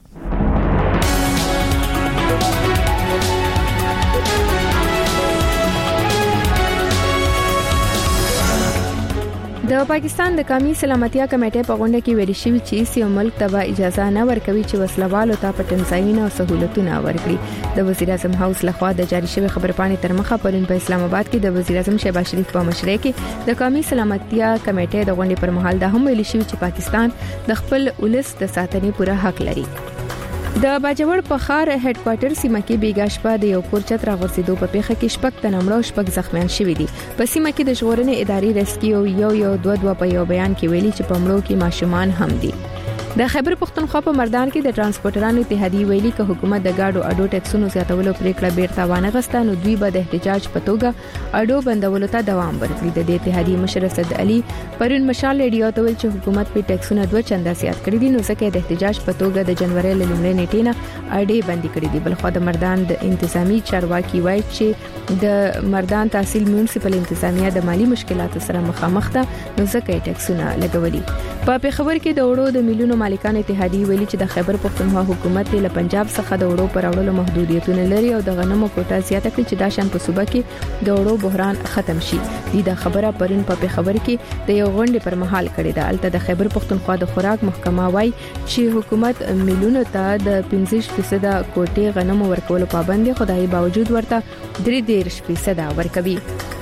د پاکستان د قومي سلامتیا کمیټې په غونډه کې ویل شوی چې سیو ملک ته اجازه نه ورکوي چې وسلوالو ته پټنځایونه او سہولتونه ورکړي. د وزیر اعظم هاوس لخوا د جاری شوی خبرپاڼې تر مخه پرون په اسلام آباد کې د وزیر اعظم شهباز شریف په مشرۍ کې د قومي سلامتیا کمیټې د غونډې پر مهال دا هم ویل شوی چې پاکستان د خپل ولس د ساتنې پوره حق لري. د باجوړ په خار هډ کوارټر سیمه کې بیګاشپا د یو کور چت راغورځېدو په پیښه کې شپږ تنه مړه او شپږ زخمیان شوي دي. په سیمه کې د ژغورنې ادارې ریسکیو یو دوه په یو بیان کې ویلي چې په مړو کې ماشومان هم دي. د خیبر پختونخوا په مردان کې د ترانسپورټرانو اتحادیې ویلي چې حکومت د گاډو اډو ټیکسونو زیاتولو پریکړه بیرته وانه غوښته نو دوی به د احتجاج په توګه اډو بندولو ته دوام ورکړي. د دې اتحادیې مشر اسد علي پرون مشال ریډیو ته ویل چې حکومت په ټیکسونو 2 چنده زیات کړی دي نو ځکه د احتجاج په توګه د جنوري له لومړۍ نیټې نه اډې بندي کړې دي. بلخو د مردان د انتظامی چارواکي وایي چې د مردان تحصیل میونسپل انتظامیه د مالی مشکلاتو سره مخامخ ده نو ځکه ټیکسونه لګولي. په پیښور کې د وړو د میلیونو مالکان اتحادیې ویلي چې د خیبر پختونخوا حکومت له پنجاب څخه د وړو پر اړولو محدودیتونه لري او د غنمو کوټه زیاته کړي چې دا شان په صوبه کې د وړو بحران ختم شي. دا خبره پرون په پیښور کې د یو غونډې پر مهال کړې ده. البته د خیبر پختونخوا د خوراک محکمه وایي چې حکومت میلیونو ته د 15% کوټې غنمو ورکولو پابند دی خو دای باوجود ورته 33% ورکوي.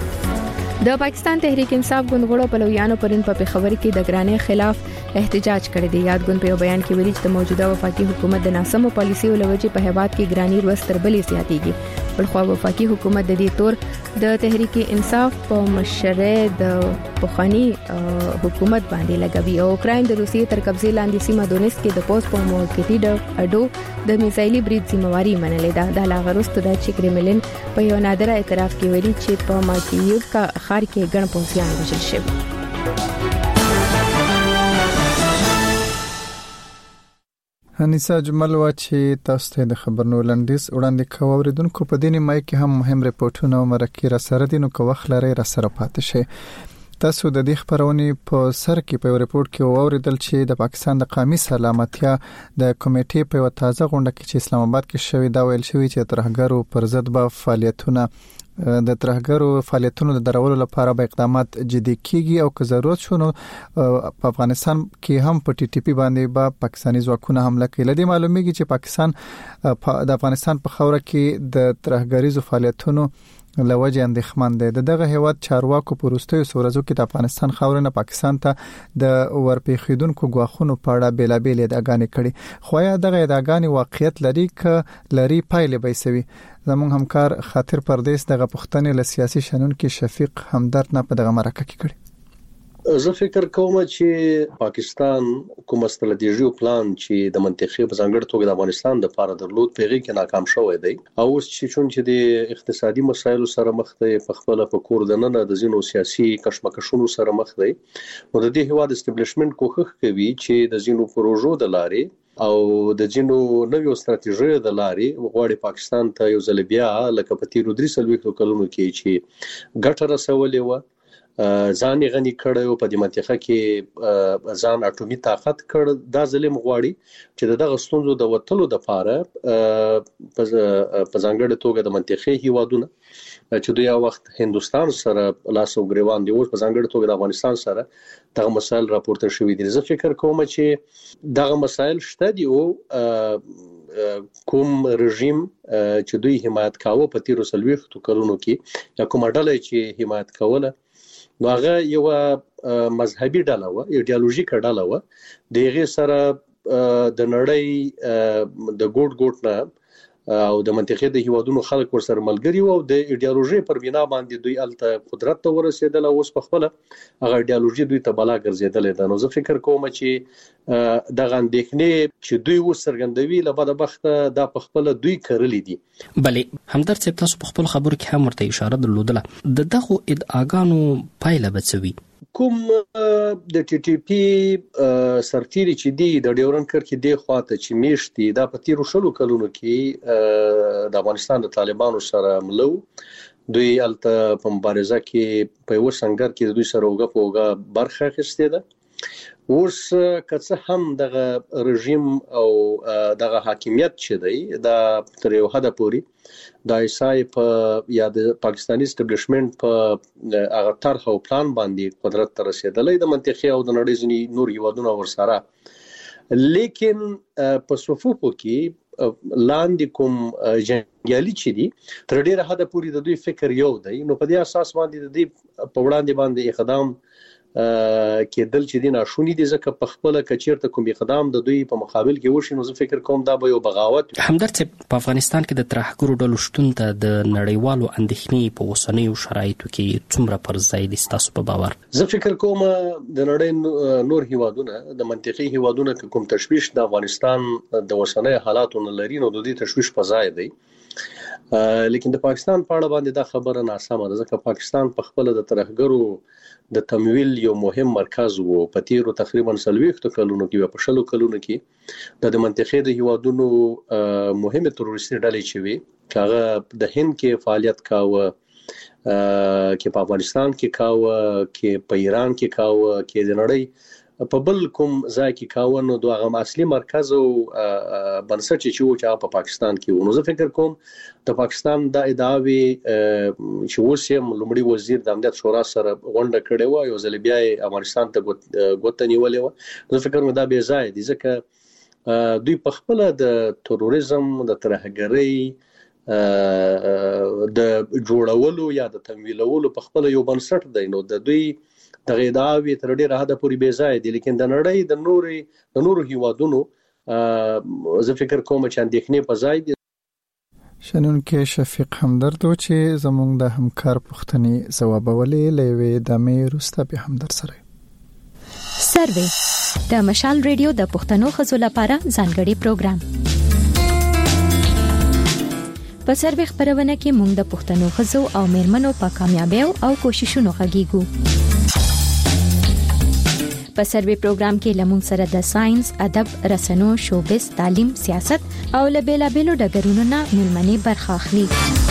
د پاکستان تحریک انصاف ګوندغړو په لویانو پرون په پیښور کې د ګرانۍ خلاف احتجاج کړی دی. یاد ګوند په بیان کې ویلي چې د موجوده وفاقي حکومت د ناسمو پالیسیو لوجې په هیواد کې ګرانۍ ورځ تر بلې زیاتېږي. بلخو وفاقي حکومت د دې تور د تحریک انصاف په مشرۍ د پخوانی حکومت باندې لګوي او اوکراین د روسیې تر قبضې لاندې سیمه دونیسک کې د پوسټ په موقتی د اډو د میزایلي برید ذمہواری منلې ده. د لاغرست د چې کرملین په یو نادره اعتراف کې ویلي چې په ماکیوکا ښار کې ګڼ پوځیان وژل شوي. انیسا جمل وا چې تاسو ته د خبرونو لنډیز وړاندې کوو. اوریدونکو په دې نیمه کې هم مهم ریپورتونه او مرکې را سره دي نو که وخت لري را سره پاتې شي. تاسو د دې خبرونې په سر کې په ریپورت کې اوریدل چې د پاکستان د قومي سلامتیا د کمیټې په تازه غونډه کې چې اسلام آباد کې شوې دا ویل شوی چې ترهګرو پر ضد به فعالیتونه د ترهګرو فعالیتونو د درولو لپاره به اقدامات جدي کیږي او که ضرورت شونه په افغانستان کې هم په ټي ټي پی باندې به پاکستاني ځواکونه حمله کوي. لدی معلومیږي چې پاکستان د افغانستان په خوره کې د ترهګریزو فعالیتونو لوجه اندېښمن دی. دغه هیواد چارواکو په وروستیو ورځو کې د افغانستان خاورنه پاکستان ته د ورپېخیدونکو غواخونو په اړه بیلابېل ادعاګانې کړي خو یا دغه ادعاګانې واقعیت لري ک لري پایلې به سوي. زموږ همکار خاطر پردیس دغه پښتنې له سیاسي شنن کې شفیق همدرد نه په دغه مرکه کې کړي. زه فکر کوم چې پاکستان کوم ستراتیژیو پلان چې د منطقې په ځانګړي توګه د افغانستان د لپاره درلود پیغي کې ناکام شوی دی او اوس چې د اقتصادي مسایلو سره مخ دی په خپل په کور دننه د زینو سیاسي کشمکشونو سره مخ دی نو د دې هواد استابلیشمنت کوښښ کوي چې د زینو پروژو د لارې او د جنو نویو ستراتیژي د لارې غواړي پاکستان ته یو ځل بیا لکه په تیرو 3 کلونو کې چې ګټه رسولې و ځان غني کړو په دې منطقه کې ځان اټومي طاقت کړ دا ظلم غواړي چې دغه ستونزو د وټلو د لپاره په ځانګړي توګه د منطقې هیوادونه چې دوی یو وخت هندستان سره لاس او ګریوان دی اوس په ځانګړي توګه د افغانستان سره دغه مسایل راپورته شوې دي. زه فکر کوم چې دغه مسایل شته دي او کوم رژیم چې دوی حمایت کاوه په تیرو 40 کلونو کې یا کوم ډله چې حمایت کوله نو هغه یو مذهبي ډله و ایدئولوژیک ډله و دغه سره د نړۍ د ګوټ نه او د منطقې د هیوادونو خلک ورسره ملګری وو او د ایدئولوژي پر بنا باندې دوی الته قدرت ته ورسېدل او اوس په خپل هغه ایدئولوژي دوی ته بلا ګرځیدل ده. نو زه فکر کوم چې دغه اندېښنې چې دوی وسرګندوي له بده بخته د په خپل دوی کړلې دي. بلې همدرد صاحب تاسو په خپل خبرو کې هم ورته اشاره درلودله د دغه ادعاګانو پایله به څه وي؟ کوم د ټي ټي پی سرتيري چې دی د ډیورن کرکې دی خواته چې میشتي دا په تیرو 10 کلونو کې د افغانستان د طالبانو سره ملو دوی الته په مبارزه کې په یو څنګه کې دوی سره وګه برخه اخیسته ده. اوس که هم دغه رژیم او دغه حاکمیت چې دی دا تر یو حد پوري د ایسای په یا د پاکستاني اسټابلیشمنت په هغه طرح او پلان باندې قدرت ته رسیدلې د منطقې او د نړۍ ځینې نور هیوادونو ورسره، لیکن په صفوفو کې لاندې کوم جنګیالي چې دي تر ډیره حد پوري د دوی فکر یو دی. نو په دې اساس باندې د دې په وړاندې باندې اقدام کېدل چې دین ناشونی دي ځکه په خپل کچیرته کوم اقدام د دوی په مقابل کې وشي نو زه فکر کوم دا به یو بغاوت. همدرد صاحب په افغانستان کې د ترهګرو ډلو شتون ته د نړیوالو اندېښنې په اوسنیو شرایطو کې څومره پر ځای دي تاسو په باور؟ زه فکر کوم د نړۍ نور هیوادونه د منطقي هیوادونه کوم تشویش د افغانستان د اوسنۍ حالاتو نه لري نو د دې تشویش په ځای دی. لیکن د پاکستان په اړه باندې دا خبره ناسمه ده ځکه پاکستان په خپل د ترهګرو د تمویل یو مهم مرکز وو په تیرو تقریبا 40 کلونو کې په 60 کلونو کې د منطقې د هیوادونو مهمه تروریستي ډلې چې وي هغه د هند کې فعالیت کاوه کې په افغانستان کې کاوه کې په ایران کې کاوه کې د نړۍ په بل کوم ځای کې کاوه نو دغه اصلي مرکز او بنسټ چې په پاکستان کې ونو زه فکر کوم د پاکستان د ادعاوی چې وسیم لومړي وزیر د امنیت شورا سره غونډه کړې و یو ځل بیا افغانستان ته ګوت نیولې و زه فکر کوم دا به ځای دي ځکه دوی په خپل د تروریزم د ترهګرۍ د جوړولو یا د تمویلولو په خپل یو بنسټ دی نو د دوی دغه ادعاوی تر ډیره حد پورې بې ځای دي لیکن د نړۍ د نورو هیوادونو زه فکر کوم چې اندېښنې په ځای دي. شنونکو شفیق همدرد چې زموږ د همکار پوښتنې ځوابولې لوي د مې روسته به همدرد سره سروي د مشال ریډیو د پښتنو خزو لپاره ځانګړي پروګرام په سروي خبرونه کې موږ د پښتنو خزو او میرمنو په کامیابیو او کوششونو غږیږو. په سروي پروګرام کې لمون سره د ساينس، ادب، رسنو، شوبز، تعلیم، سیاست او لبیلابیلو ډګرونو نه ملمنې برخه اخلي.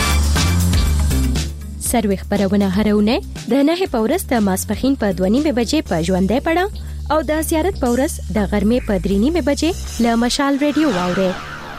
سروي خبرونه هرونه د 9 پورس د ماسپخین په 2:30 بجې په ژوندۍ پړه او د زیارت پورس د غرمې په 3:30 بجې له مشال ریډیو واوري.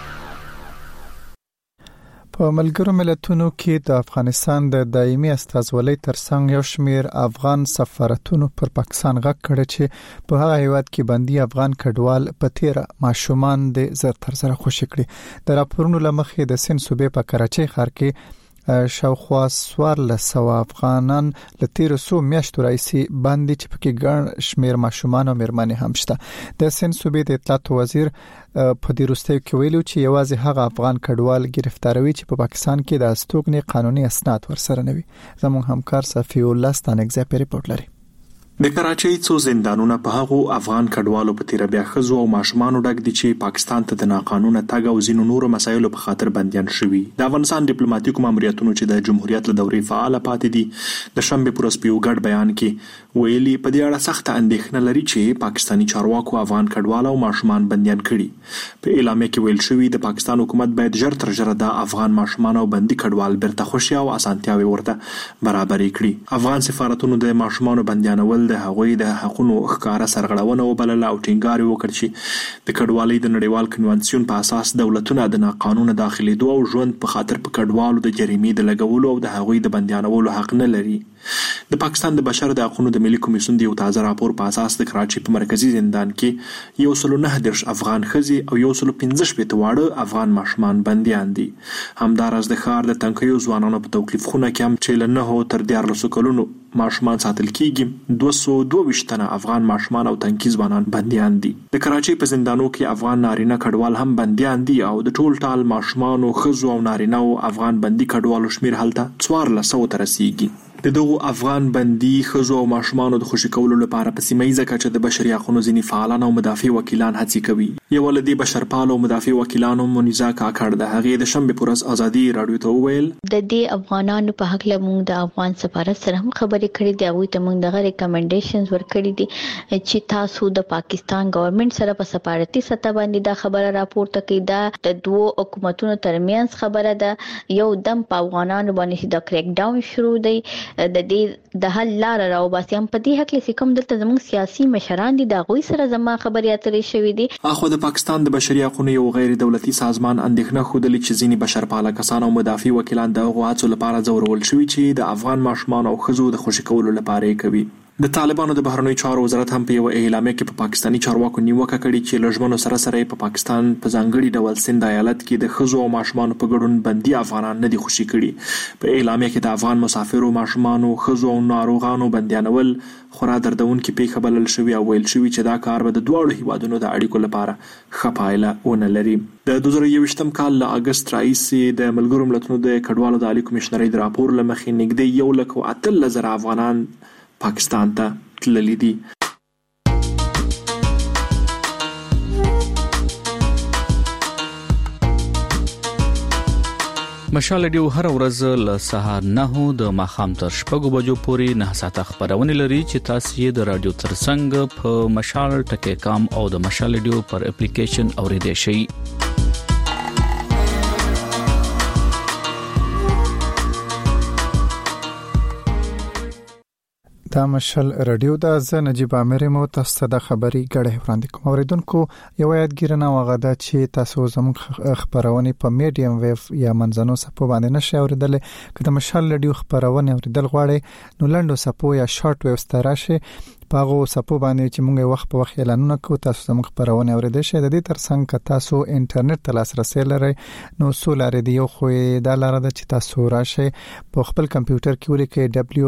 په ملګرو ملتونو کې د افغانستان د دایمي استازولۍ ترڅنګ یو شمېر افغان سفارتونو پر پاکستان غږ کړی چې په هغه هیواد کې بندي افغان کډوال په تیر ماشومان د زر تر زر خوشی کړي. د راپورونو لمخې د سند صوبې په کراچۍ ښار کې شاوخوا 1400 افغانان له تیر څو میاشتو راځي باندې چې پکې ګڼ شمېر ماشومان او مېرمنې هم شته. د سند صوبې د اطلاعات وزیر په دې وروستیو کې ویلو چې یوازې هغه افغان کډوال گرفتاروي چې په پاکستان کې د استوګنې قانوني اسناد ورسره نه وي. زموږ همکار صفی الله ستانګزه په ریپورت لري. د کراچۍ څو زندانونه په هغو افغان کډوالو په تیر بیا خزو او ماشومان ډک دي چې پاکستان ته د ناقانونه تګ او ځینو نورو مسایلو په خاطر بنديان شوي. د افغانستان ډیپلوماټیکو ماموریتونو چې د جمهوریت له دورې فعال پاتې دي د شنبه پر ورځ په یو ګډ بیان کې ویلي په دې اړه سخت اندېښنه لري چې پاکستاني چارواکو افغان کډوال او ماشومان بنديان کړي. په اعلامیه کې ویل شوی د پاکستان حکومت باید ژر تر ژره د افغان ماشومان او بندي کډوال بیرته خوشي او اسانتیاوي ورته برابرې کړي. افغان سفارتونو د ماشومان بنديانول د هغوی د حقونو ښکارا سرغړونه وبلله او ټینګار وکړ چې د کډوالۍ د نړیوال کنوانسیون په اساس دولتونه د ناقانونه داخليدو او ژوند په خاطر په کډوالو د جریمې د لګولو او د هغوی د بنديانولو حق نه لري. د پاکستان د بشر د حقوقو د ملي کمیسیون د یو تازه راپور په اساس د کراچۍ په مرکزی زندان کې 109 افغان ښځې او 115 واړه افغان ماشومان بنديان دي. همدارس د ښار د تنکیو ځوانانو په توقيف خونه کې هم چې له 9 تر 14 کلونو ماشومان ساتل کیږي. 222 تنه افغان ماشومان او تنکی ځوانان بنديان دي. د کراچۍ په زندانو کې افغان نارینه کډوال هم بنديان دي او د ټول ټال ماشومان او ښځو او نارینه او افغان بندي کډوالو شمیر هلته 1400 ته رسیدي. د دغو افغان بندي ښځو او ماشومانو د خوشي کولو لپاره په سیمه کچه د بشري حقوقو ځینې فعالان او مدافع وکیلان هڅې کوي. یو ولدي بشرپال او مدافع وکیلانو منیزا کاکړ د هغې د شنبه پر ورځ ازادي رادیو ته وویل د دې افغانانو په حق له موږ د افغان سفارت سره هم خبرې کړې دي. هغه ته موږ دغه ریکمنډیشنز ورکړي دي چې تاسو د پاکستان ګورنمنت سره په سفارتي سطح باندې دا خبره راپورته کړئ. دا د دوه حکومتونو ترمنځ خبره ده. یو دم په افغانانو باندې د کریک ډاون شروع دی د دې د حل لار راوباسي. هم په دې حق لسی کوم دلته زموږ سیاسي مشران دي دا غوي سره زما خبرې اترې شوې دي. اخو د پاکستان د بشري حقوقو یو غیر دولتي سازمان اندېښنه خوده چې ځینې بشرپاله کسان او مدافع وکیلان د هغو لپاره ځورول شوي چې د افغان ماشومان او ښځو د خوشي کولو لپاره کوي. د طالبانو د بهرنیو چارو وزارت هم په یو اعلامیه کې په پاکستاني چارواکو نیوکه کړې چې لږمنو سره په پاکستان په ځانګړي ډول سند ایالت کې د ښځو او ماشومانو په ګډون بندي افغانان نه دي خوشي کړي. په اعلامیه کې د افغان مسافرو ماشومانو ښځو او ناروغانو بنديانول خورا دردونکې پیښه بلل شوی او ویل شوی چې دا کار به د دواړو هیوادونو د اړیکو لپاره ښه پایله ونه لري. د 2021 کال له اگست راهیسې د ملګرو ملتونو د کډوالو د عالی کمشنرۍ د راپور له مخې نږدې 1,800,000 افغانان پاکستان ته تللی دي. مشال ډیو هر ورځ له سهار 9 د ماخام تر 6 بجو پورې 9 ساعته خبرونه لري چې تاسو یې د رادیو ترڅنګ په مشال ټکی کام او د مشال ډیو پر اپلیکیشن اوریدئ شئ. دا مشل رادیو دا زه نجيب امیر مو تاسو ته خبري غړې وړاندې کوم. اوریدونکو یو یادګیرنه وغدا چې تاسو زموږ خبرونه په میډیم ویو یا منځنو سپو باندې نشئ اوریدل. کله مشل رادیو خبرونه اوریدل غواړئ نو لنډو سپو یا شارټ ویو ستراشه پاغو سپو باندې چې موږ وخت په وخت اعلانونه کوو تاسو زموږ خبرونه اوریدئ شئ. د دې ترڅنګ که تاسو انټرنیټ ته لاسرسي لرئ نو سولار دی یو خو دا لاره ده چې تاسو راشئ په خپل کمپیوټر کې ولیکئ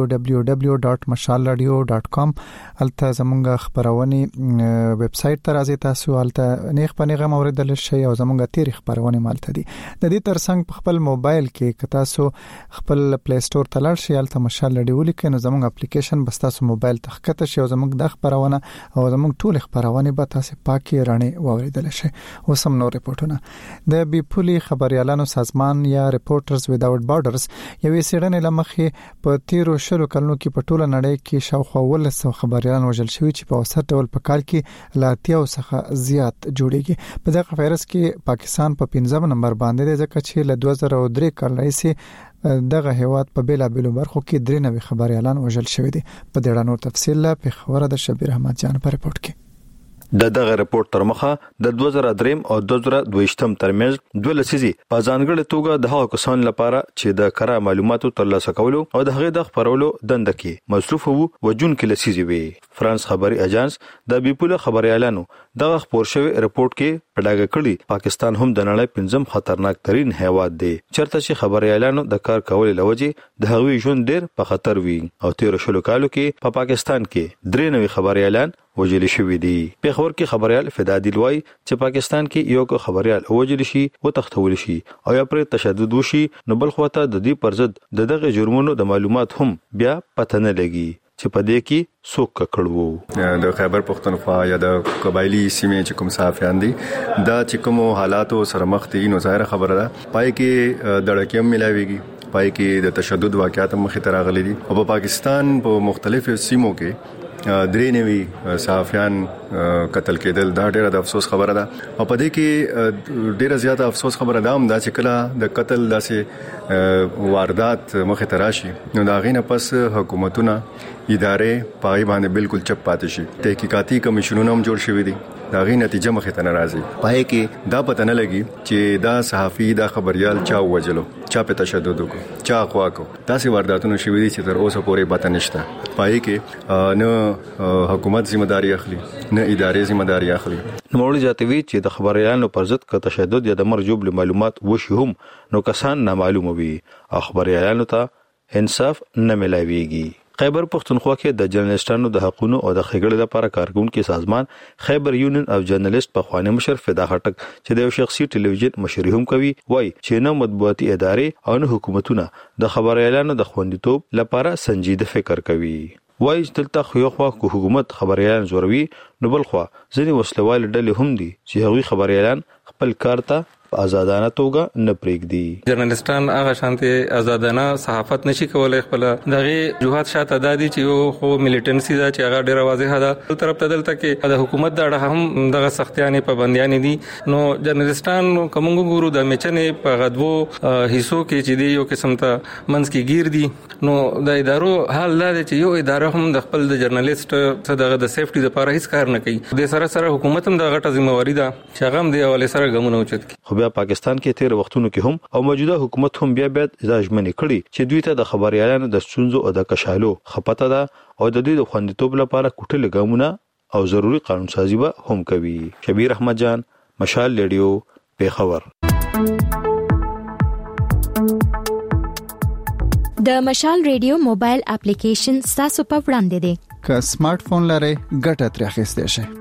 www.mashalradio.com الته زموږ خبرونه ویب سټ ته راځي. تاسو الته نیغ په نیغه اوریدل شئ او زموږ تاریخ خبرونه مالته دي. د دې ترڅنګ په خپل موبایل کې که تاسو خپل پلی سٹور ته لاړ شئ الته مشال رادیو لیکئ نو زموږ اپلیکیشن بس تاسو موبایل ته ښکته شي زموږ د خبرونه او زموږ ټول خبرونه به تاسو پاکي رڼې واوریدل شي. وسم نو ریپورتونه د بیپولي خبريالانو سازمان یا ریپورټرز ویداوټ بارډرز یوې سیډنې لمخې په 13 کلونو کې په ټوله نړۍ کې شاوخوا 100 خبريالان وژل شوي چې په اوسط ډول په کال کې لاتیاو څخه زیات جوړيږي. په دغه وایرس کې پاکستان په 15 نمبر باندې دی ځکه چې له 2003 کال راځي دغه هیواد په بیلا بیلو برخو کې 93 خبريالان وژل شوي دي. په دې اړه نور تفصیل په خبره د شبیر احمد جان په رپورت کې. دغه رپورت تر مخه د 2003 او 2022 ترمنځ دوه لسیزي په ځانګړې توګه د هغو کسانو لپاره چې د کره معلوماتو ترلاسه کولو او د هغې د خبرولو دنده کې مصروف وو وجون کې لسیزي وي. فرانس خبري اژانس د بیپوله خبريالانو دغه خبر شوی رپورت کې پډاګه کړي پاکستان هم د نړۍ 5م خطرناک ترين هیواد دی چرته چې خبريالانو د کار کول لوجه د هغوی ژوند ډیر په خطر وي او 13 کالو کې په پاکستان کې 93 خبريالان وجل شوی دی. په خبر کې خبريال فدادي لوي چې پاکستان کې یو خبريال وجل شي او تختول شي او یا پر تشدد وشي نو بل خواته د دې پرځد دغه جرمونو د معلومات هم بیا پته نه لګي چې په دې کې څوک کړو. د خیبر پختونخوا یا د قبایلی سیمې چې کوم صحافیان دي دا چې کوم حالاتو سره مخ دي نو ظاهر خبره ده پای کې دړکېم ملاويږي پای کې د تشدد واقعات مخې ته راغلي دي او په پاکستان په مختلفو سیمو کې درې نوي صحافیان قتل کېدل دا ډېره د افسوس خبره ده او په دې کې ډېره زیاته افسوس خبره ده هم دا چې کله د قتل داسې واردات مخې ته راشي نو دا غینه پس حکومتونه ادارې پای باندې بالکل چپ پاتې شي. تحقیقاتي کمیشنونه هم جوړ شوي دي دا غي نتیجه مخې ته ناراضي پای کې دا پته نه لګي چې دا صحافي دا خبريال چا وجلو چا په تشدد وکړو چا خوا کو تاسو وارداتونه شوي دي چې تر اوسه پورې پته نشته پای کې نه حکومت ذمہ داری اخلي نه ادارې ذمہ داری اخلي. نوموړي جاتوي چې د خبريالانو پر ضد ک تشدد یا د مرجوب معلومات وشي هم نو کسان نامعلوم وي خبريالانو ته انصاف نه ملاويږي. خیبر پختونخوا کې د جرنالستانو د حقوقو او د خېګړې لپاره کارکونکو سازمان خیبر یونین اف جرنالست په خوانه مشر فدا خټک چې د یو شخصي ټلویزیون مشري هم کوي وای چې نه مطبوعاتي ادارې او نه حکومتونه د خبريالانو د خوندیتوب لپاره سنجیده فکر کوي. وای چې دلته خو خو حکومت خبريالان زوروي نو بل خو ځینې وسلوال ډلې هم دي چې هغوی خبريالان خپل کار ته آزادانه توګه نه پرېږدي. جرنالستان هغه شانته آزادانه صحافت نشي کولای خپل دغه جوهات شاته دادي چې یو خو ملیټنسي دا چې هغه ډیره واضحه ده په طرف ته دلته کې د حکومت دا هم دغه سختیانه پابندیان دي نو جرنالستان کومو ګورو د میچنې په غدوو حصو کې چې دی یو قسم ته منځ کې گیر دي نو د ادارو حال دا چې یو اداره هم د خپل د جرنالست دغه د سیفټي لپاره هیڅ کار نه کوي. د سره حکومت هم د غټه ځمواري ده چې هغه هم د اول سره ګمونه اوچت کی. پاکستان کې تیر وختونو کې هم او موجوده حکومت هم بیا ځاژمنې کړي چې دوی ته د خبريالانو د ستونزو او د کشالو خپته ده او د دوی د خوندیتوب لپاره کوټل ګامونه او ضروري قانون سازي به هم کوي. شبیر احمد جان مشال ریډیو پیښور. د مشال ریډیو موبایل اپلیکیشن تاسو په وړاندې دی که سمارټ فون لرئ ګټه ترې اخیستئ شئ.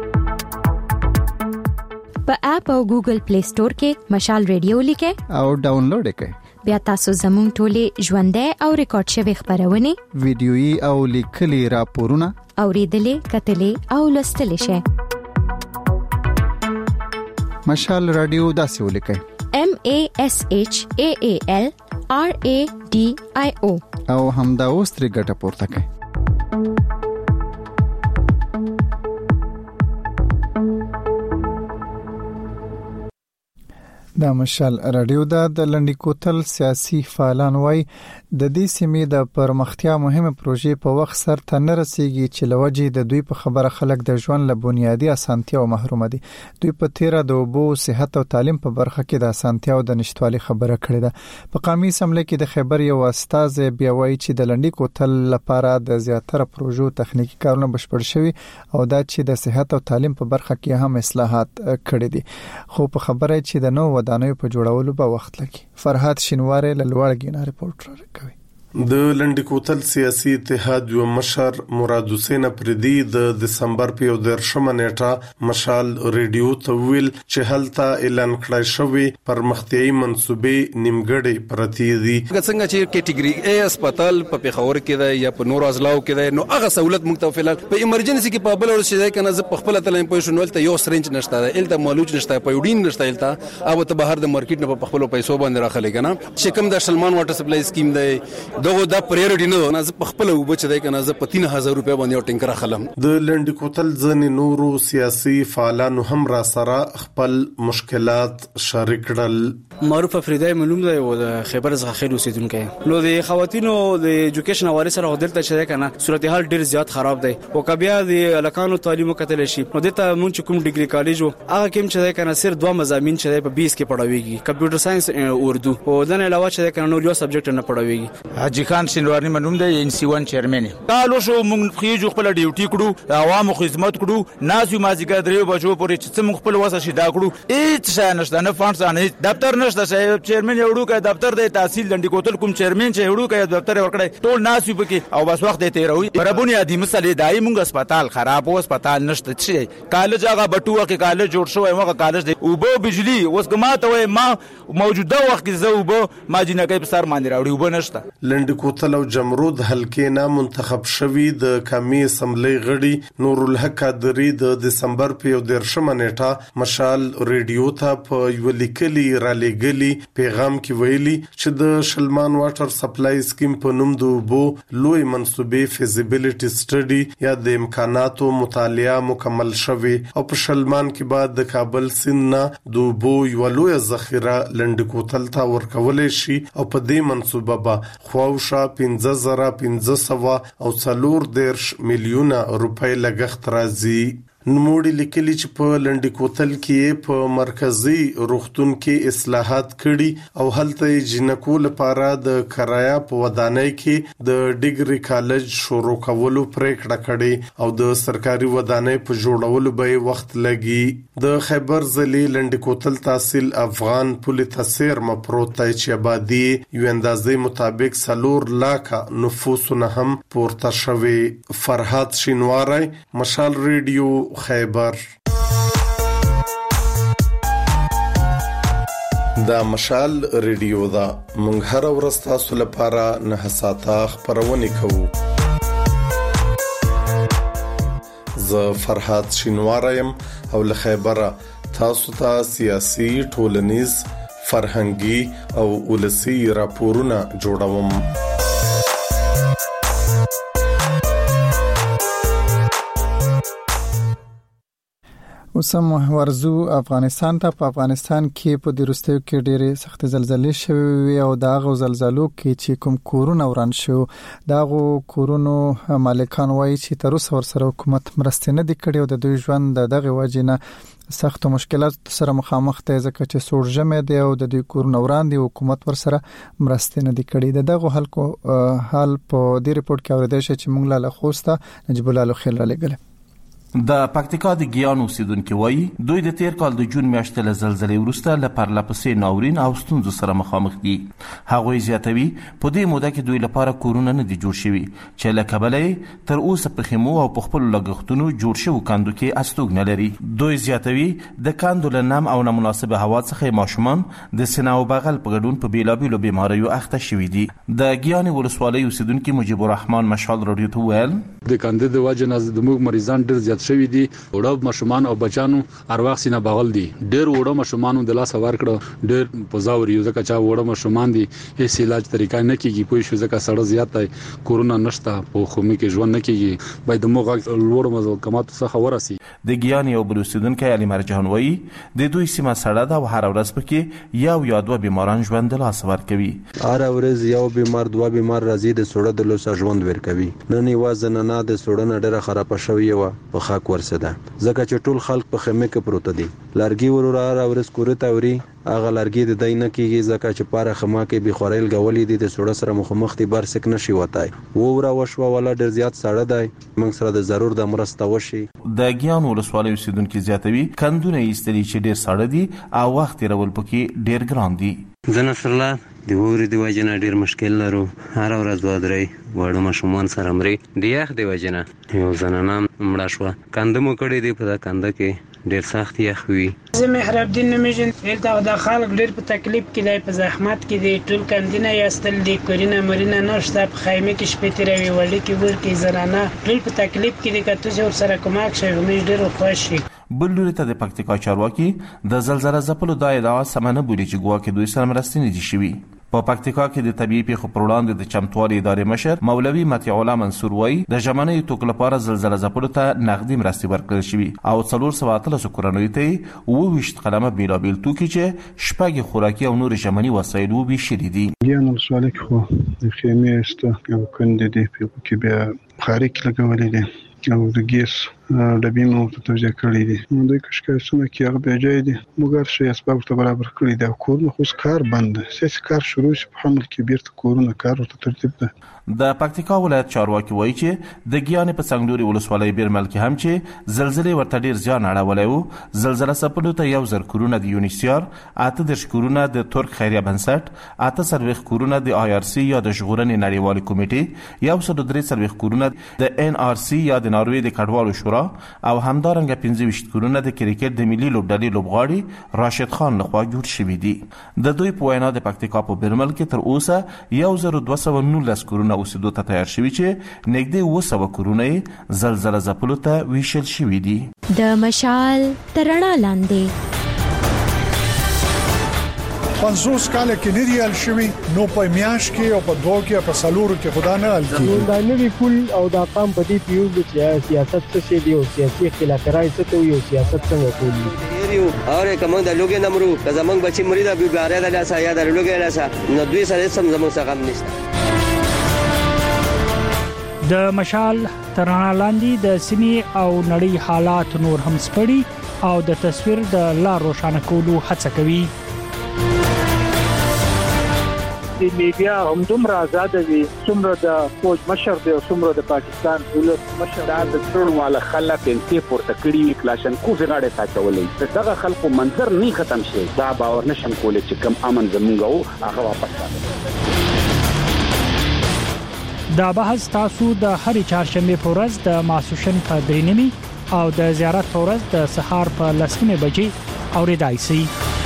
په اپ او ګوګل پلی سٹور کې مشال ریډیو لیکه او ډاونلوډ کړئ. بیا تاسو زموږ ټولې ژوندۍ او ریکارډ شوی خبرونه ویډیويي او لیکلي راپورونه اوریدلې کتلې او لوستلې شئ. مشال رادیو داسې ولیکئ MASHAALRADIO او همدا اوس ترې ګټه پورته کړئ. د مشال رادیو د لنډی کوتل سیاسي فعالان وای د دې سیمې د پرمختیا مهمه پروژې په وخت سر ته نه رسیږي چې لوجې د دوی په خبره خلک د ژوند له بنیادی اسانتیا او محروم دي. دوی په تیرا د اوبو صحت او تعلیم په برخه کې د اسانتیا او د نشټوالي خبره کړې ده. په قومي سملې کې د خیبر یو استاد بیا وای چې د لنډی کوتل لپاره د زیاتره پروژو تخنیکی کارونه بشپړ شوي او دا چې د صحت او تعلیم په برخه کې هم اصلاحات کړې دي خو په خبره چې د نو ودانیو په جوړولو به وخت لګي. فرحات شینواره له لوړګینا رپورټ راکوي. د لنډی کوتل سیاسي اتحاد یو مشر مراد حسین پردي د دسمبر په 10 نیټه مشال ریډیو ته ویل چې هلته اعلان کړی شوی پرمختیايي منصوبې نیمګړې پرتی دي. څنګه چې کټګوري A هسپتال په پیښور کې ده یا په نور ازلاو کې ده نو هغه سہولت موږ ته فعال په ایمرجنسي کې په بل ورځ شي کنه زه په خپل تلم په شنول ته یو سرنج نشته ده الته مولوج نشته په یوډین نشته الته او ته بهر د مارکیټ نه په خپل پیسو باندې راخلې کنه چې کوم د سلمان واټر سپلای سکیم ده دغه د پریورټی نه زه په خپل وبچ دی کنه زه په 3000 روپیا باندې یو ټینکر خلم. د لنډی کوتل ځنې نورو سیاسي فعالانو هم را سره خپل مشکلات شریک کړل. معروف افریدی معلوم دی او د خیبر څخه خیر اوسیدونکو نو د خواتینو د ایجوکیشن حواله سره دلته چې کنه صورتحال ډیر زیات خراب دی او کبیا د الکانو تعلیم کتل شي نو دته مونږ کوم ډیګری کالج هغه کوم چې کنه صرف 2 مضامین چې په 20 کې پڑھاويږي کمپیوټر ساينس اردو او دنه علاوه چې کنه نور یو سبجیکټ نه پڑھاويږي. حاجی خان شینواری منوم دی NC1 چیرمن کالو شو مونږ خېجو خپل ډیوټي کړو عوامو خدمت کړو ناسو مازیګر دریو بجو پورې چې موږ خپل واسه شي دا کړو هیڅ شای نشته نه فانډز نه دفتر نه نشته چې چیرمن یو ډوکه دفتر د تحصیل لنډی کوتل کوم چیرمن چې ډوکه دفتر ورکړي ټول ناس یو پکې او بس وخت ته روي پر بنیادی مسلې دای مونږ هسپتال خراب او هسپتال نشته چې کالج هغه بټوه کې کالج جوړ شوی هغه کالج دی او به بجلی اوس ګماته وای ما موجوده وخت کې زه وب ما جنکې په سر باندې راوړي وب نشته. لنډی کوتل او جمرود حلقې نه منتخب شوی د قومي اسمبلی غړي نور الحق قادری د دسمبر په 13 نیټه مشال ریډیو ته په یو لیکلي را لګلي پیغام کې ویلي چې د شلمان واټر سپلای سکیم په نوم د وبو لوی منسوبې فیزیبিলিټي سټډي یا د امکاناتو مطالعه مکمل شوه او په شلمان کې بعد د کابل سیند نه د وبو یو لوی ذخیره لنډی کوتل ته ورکولې شي او په دې منسوبه به خواوشا 15500 او 4 میلیونه روپۍ لګښت راځي. نوموړي لیکلي چې په لنډی کوتل کې په مرکزی روغتون کې اصلاحات کړي او هلته جنکو لپاره د کرایا په ودانۍ کې د ډیګري کالج شروع کولو پریکړه کړې او د سرکاري ودانۍ په جوړولو به وخت لګي. د خیبر ضلع لنډی کوتل تحصیل افغان پولی تاثیر مپروت چې آبادی یو اندازې مطابق 4 لک نفوس نه هم پورته شوي. فرحات شینواری، مشال ریډیو، خیبر. دا مشال ریډیو دا مونږ هر ورځ تاسو لپاره 9 ساعته خبرونه کوو. زه فرحات شینواریم او له خیبره تاسو ته سیاسي، ټولنیز، فرهنګي او ولسی راپورونه جوړوم. اوسم ورزو افغانستان ته. په افغانستان کې په دروستیو کې ډېرې سخت زلزلې شوې او داغه زلزلو کې چې کوم کورونه وران شو داغه کورونو مالکان وایي چې تر اوسه ورسره حکومت مرسته نه دی کړې او د دوی ژوند دغه وجنه سخت مشکلات سره مخامخ دی ځکه چې سورجمه دی او د دوی کورونه وران دي حکومت ورسره مرسته نه دی کړې. دغه حال په دې ریپورت کې اوریدل شي چې موږ له خوسته نجیب الله لخیل را لګل. د پکتیکا د ګیان اوسیدونکو وایي دوی د تیر کال د جون میاشتې له زلزلې وروسته له پرلپسې ناورین او ستونزو سره مخامخ دي. هغوی زیاتوي په دې موده کې دوی لپاره کورونه نه دي جوړ شوي چې له کبله تر اوسه په خیمو او په خپل لګښتونو جوړ شوی کاندو کې استوګ نه لري. دوی زیاتوي د کاندو له نام او نامناسبه هوا څخه ماشومان د سینه او بغل په ګډون په بیلابیلو بیماریو اخته شوي دي. د ګیان ولسوالۍ اوسیدونکو مجيب الرحمن مشال رادیو ته ویل د کاندید وجنه د موږ مریضان ډیر شوی دي. وړو ماشومان او بچانو ارواح سینه بغل دي. ډېر وړو ماشومان د لاس ور کړو ډېر پزاور یو ځکه چې وړو ماشومان دي هیڅ علاج طریقه نه کیږي پوه شو ځکه سړی زیات دی کورونا نشته په خومي کې ژوند نه کیږي باید موږ لوړ مزلکمات څخه ورسي. د ګیان یو بلوستونکو علي مرجان وایي د دوی سیمه سړه ده او هر ورځ پکې یو یا دوه بیماران ژوند د لاس ور کوي. هر ورځ یو بیمار دوه بیمار راځي د سړه د لوس ژوند ور کوي. نن یو ځننه د سړه نه ډیره خراب شوی و په خاک ورسه ده ځکه چې ټول خلک په خیمه کې پروت دي. لارګي ورور ورځ کورته وري هغه لارګي د دای نه کیږي ځکه چې پاره خما کې به خورایل غولې دي د سړه سره مخمخ دي برسک نشي وتاي ووره وشو ولا ډیر زیات سړه دی موږ سره د ضرور د مرسته وشي. د ګیان ولسوالۍ اوسیدونکو زیاتوي کندونه ایستلي چې ډیر سړه دي او وخت رول پکې ډیر ګران دي. زنه سره د ووري د وجنه ډیر مشکل لرو هر ورځ وادرې وړو ماشومان سره مري د یخ د وجنه یو زنانه مړه شو کندمو کړي دی په کنده کې ډیر سخت یخ وي. زه محراب الدین نمیجن دلته د خلک ډیر په تکلیف کې دی په زحمت کې دی ټول کندینه یاستل دی کورینا مرینا نشته په خیمه کې شپې تیروي وړي کې ور کې زنانه ټول په تکلیف کې دی کته چې سره کومک شي مې ډیر خوشي. بل لوري ته د پکتیکا چارواکي د زلزلې ځپلو د ادعا سمنه بولي چې ګواکې دوی سره مرستې نه دي شوي. په پکتیکا کې د طبيعي پیښو پر وړاندې د چمتوالي ادارې مشر مولوي مطیع الله منصور وایي د ژمنې توکل لپاره زلزلې ځپلو ته نقدي مرستې ورکړل شوي او 413 کورنۍ ته 22 قلمه بیلابیل توکي چې شپږ خوراکي او نور ژمني وسایل وبي شري دي. ګیان ولسوالۍ خو د خیمې است او کندې دی په کې بیا خارق لګولې دي او د ګیس ډبې مو ته توجه کړې دي. دوی کشکاسونه کې هغه به جاي دي موږ شي اسباب ته برابر کړی دی. کورونه خو کار بند سیاسي کار شروع شي په حمل کې بیرته کورونه کار ورته ترتیب ده. د پکتیکا ولایت چارواکي وایي چې د ګیانې په څنګلوري ولسوالۍ بیرمل کې هم چې زلزلې ورته ډیر زیان اړولی و. زلزله ځپلو ته 1000 کورونه د یونیسیار، 38 کورونه د ترک خیریه بنسټ، 48 کورونه د IRC یا د ژغورنې نړیوالې کمیټې، 143 کورونه د NRC یا د ناروې د کډوالو شورا او همدارنګه 25 کورونه د کرکټ د ملي لوبډلې لوبغاړي راشد خان لخوا جوړ شوي دي. د دوی په وینا د پکتیکا په بیرمل کې تر اوسه 1219 کورونه اوسېدو ته تیار شوي چې نږدې 200 کورونه زلزله ځپلو ته ویشل شوي دي. د مشال تر رڼا لاندې 50 کال کې نه دی حل شوی، نو په میاش کې او په دوه کې په سالورو کې خدا نه حل کیږي. دا نوی کول او دا قام په دې پیوز چې سیاست څه دی او سیاسي اختلافات څه دی او سیاست څنګه کوي یو اور کوم د لوګي نمرو که زمنګ بچي مریدا بیګاره د لاسه یا د لوګي لاسه نو دوی سره سم زمنګ څخه غم نشته. د مشال تر رڼا لاندې د سیمې او نړۍ حالات نور هم سپړي او د تصویر د لار روښانه کولو هڅه کوي. د میډیا هم دومره آزاد دي څومره د فوج مشر دی او څومره د پاکستان دولت مشر د ټول والا خلک انتي پورته کړی کلاشنکو غاړه تا چولې دغه خلکو منظر نه ختم شي. دا باور نشم کولای چې کم امن زمونږ هغه واپس راځي. دا بحث تاسو د هرې چهارشنبه په ورځ د ماسوشن په 3 او د زیارت په ورځ د سهار په 10 بجې اوریدای شئ.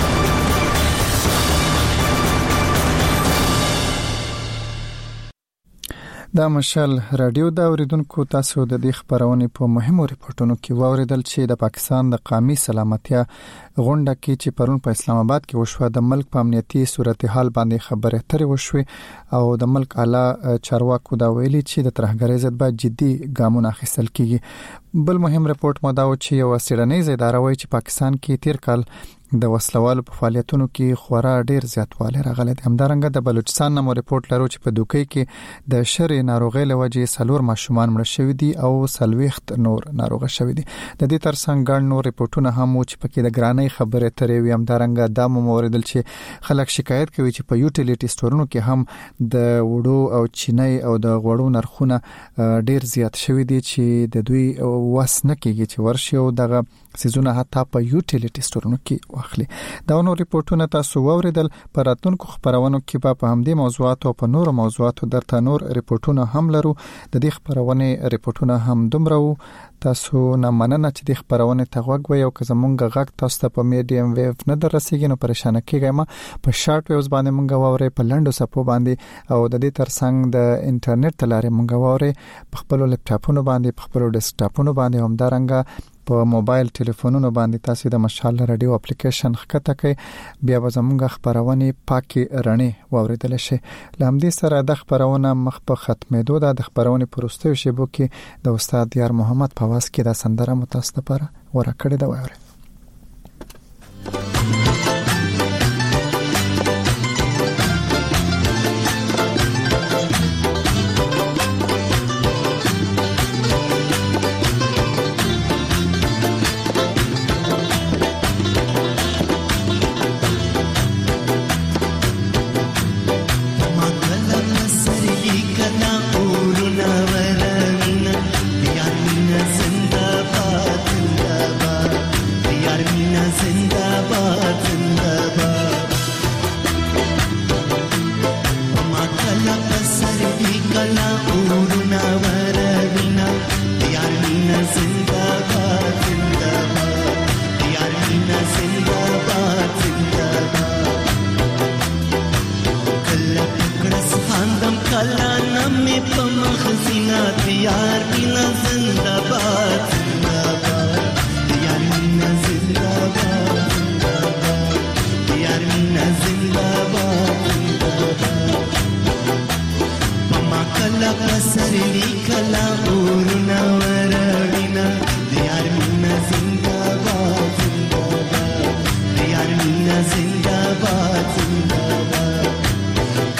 دا مشال رادیو دا اوریدونکو تاسو د دې خبرونه په مهمو ریپورتونو کې واوریدل چې د پاکستان د قومي سلامتیا غونډه کې چې پرون په اسلام آباد کې وشوه د ملک په امنیتي صورتحال باندې خبرې اترې وشوه او د ملک اعلی چارواکو دا ویلي چې د ترهګرۍ ضد باید جدي ګامونه اخیستل کیږي. بل مهم ریپورت مو دا و چې یو څېړنیز اداره وایي چې پاکستان کې تیر کال د وسلوالو په فعالیتونو کې خورا ډیر زیاتوالی راغلی دی. همدارنګه د بلوچستان نمو ریپورت لرو چې په دوکۍ کې د شرې ناروغۍ له وجې 4 ماشومان مړه شوي دي او 40 نور ناروغه شوي دي. د دې ترڅنګ ګڼ نور ریپورتونه هم و چې پکې د ګرانۍ خبرې ترې وي. همدارنګه دا مو اوریدل چې خلک شکایت کوي چې په یوټیلیټي سټورونو کې هم د وړو او چینی او د غوړو نرخونه ډیر زیات شوي دي چې د دوی وس نه کیږي چې ورشي او دغه سيزونه حتی په یوټیلیټي سټورونو کې واخلي. دا نور ریپورتونه تاسو واوریدل. پر راتلونکو خبرونو کې په همدې موضوعات او په نورو موضوعاتو درته نور ریپورتونه هم لرو. د دې خبرونه ریپورتونه هم دومره وو. تاسو نه مننه چې د خبرونه تغوګ وي او که زمونږ غږ تاسو ته په میډیم ویو نه درسیږي نو پریشان کیږئ. ما په شارټ ویوز باندې مونږ واوري، په لنډو سپو باندې او د دې ترڅنګ د انټرنیټ تلارې مونږ واوري په خپل لپټاپونو باندې، په خپل ډیسکټاپونو باندې، هم دارنګه په موبایل ټلیفونونو باندې تاسو د مشال رادیو اپلیکیشن ښکته کړئ. بیا به زموږ خبرونه پاکي رڼې واوریدل شي. لامدې سره د خبرونه مخ په ختمېدو د خبرونه پروستو شیبو کې د استاد یار محمد فواز کې د سندره متاسفه لپاره ورکړې دا وایي.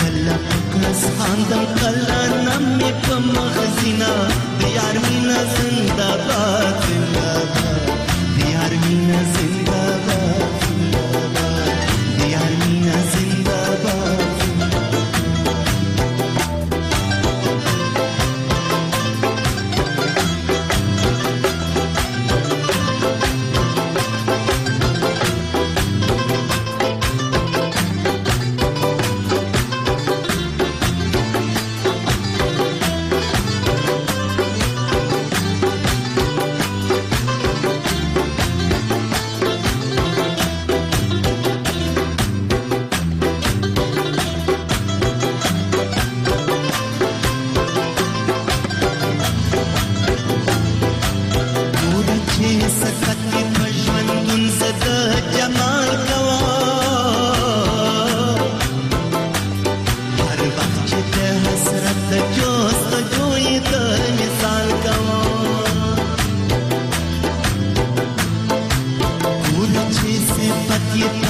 خاندم کلا نمې په مخزینا د یار مینا کې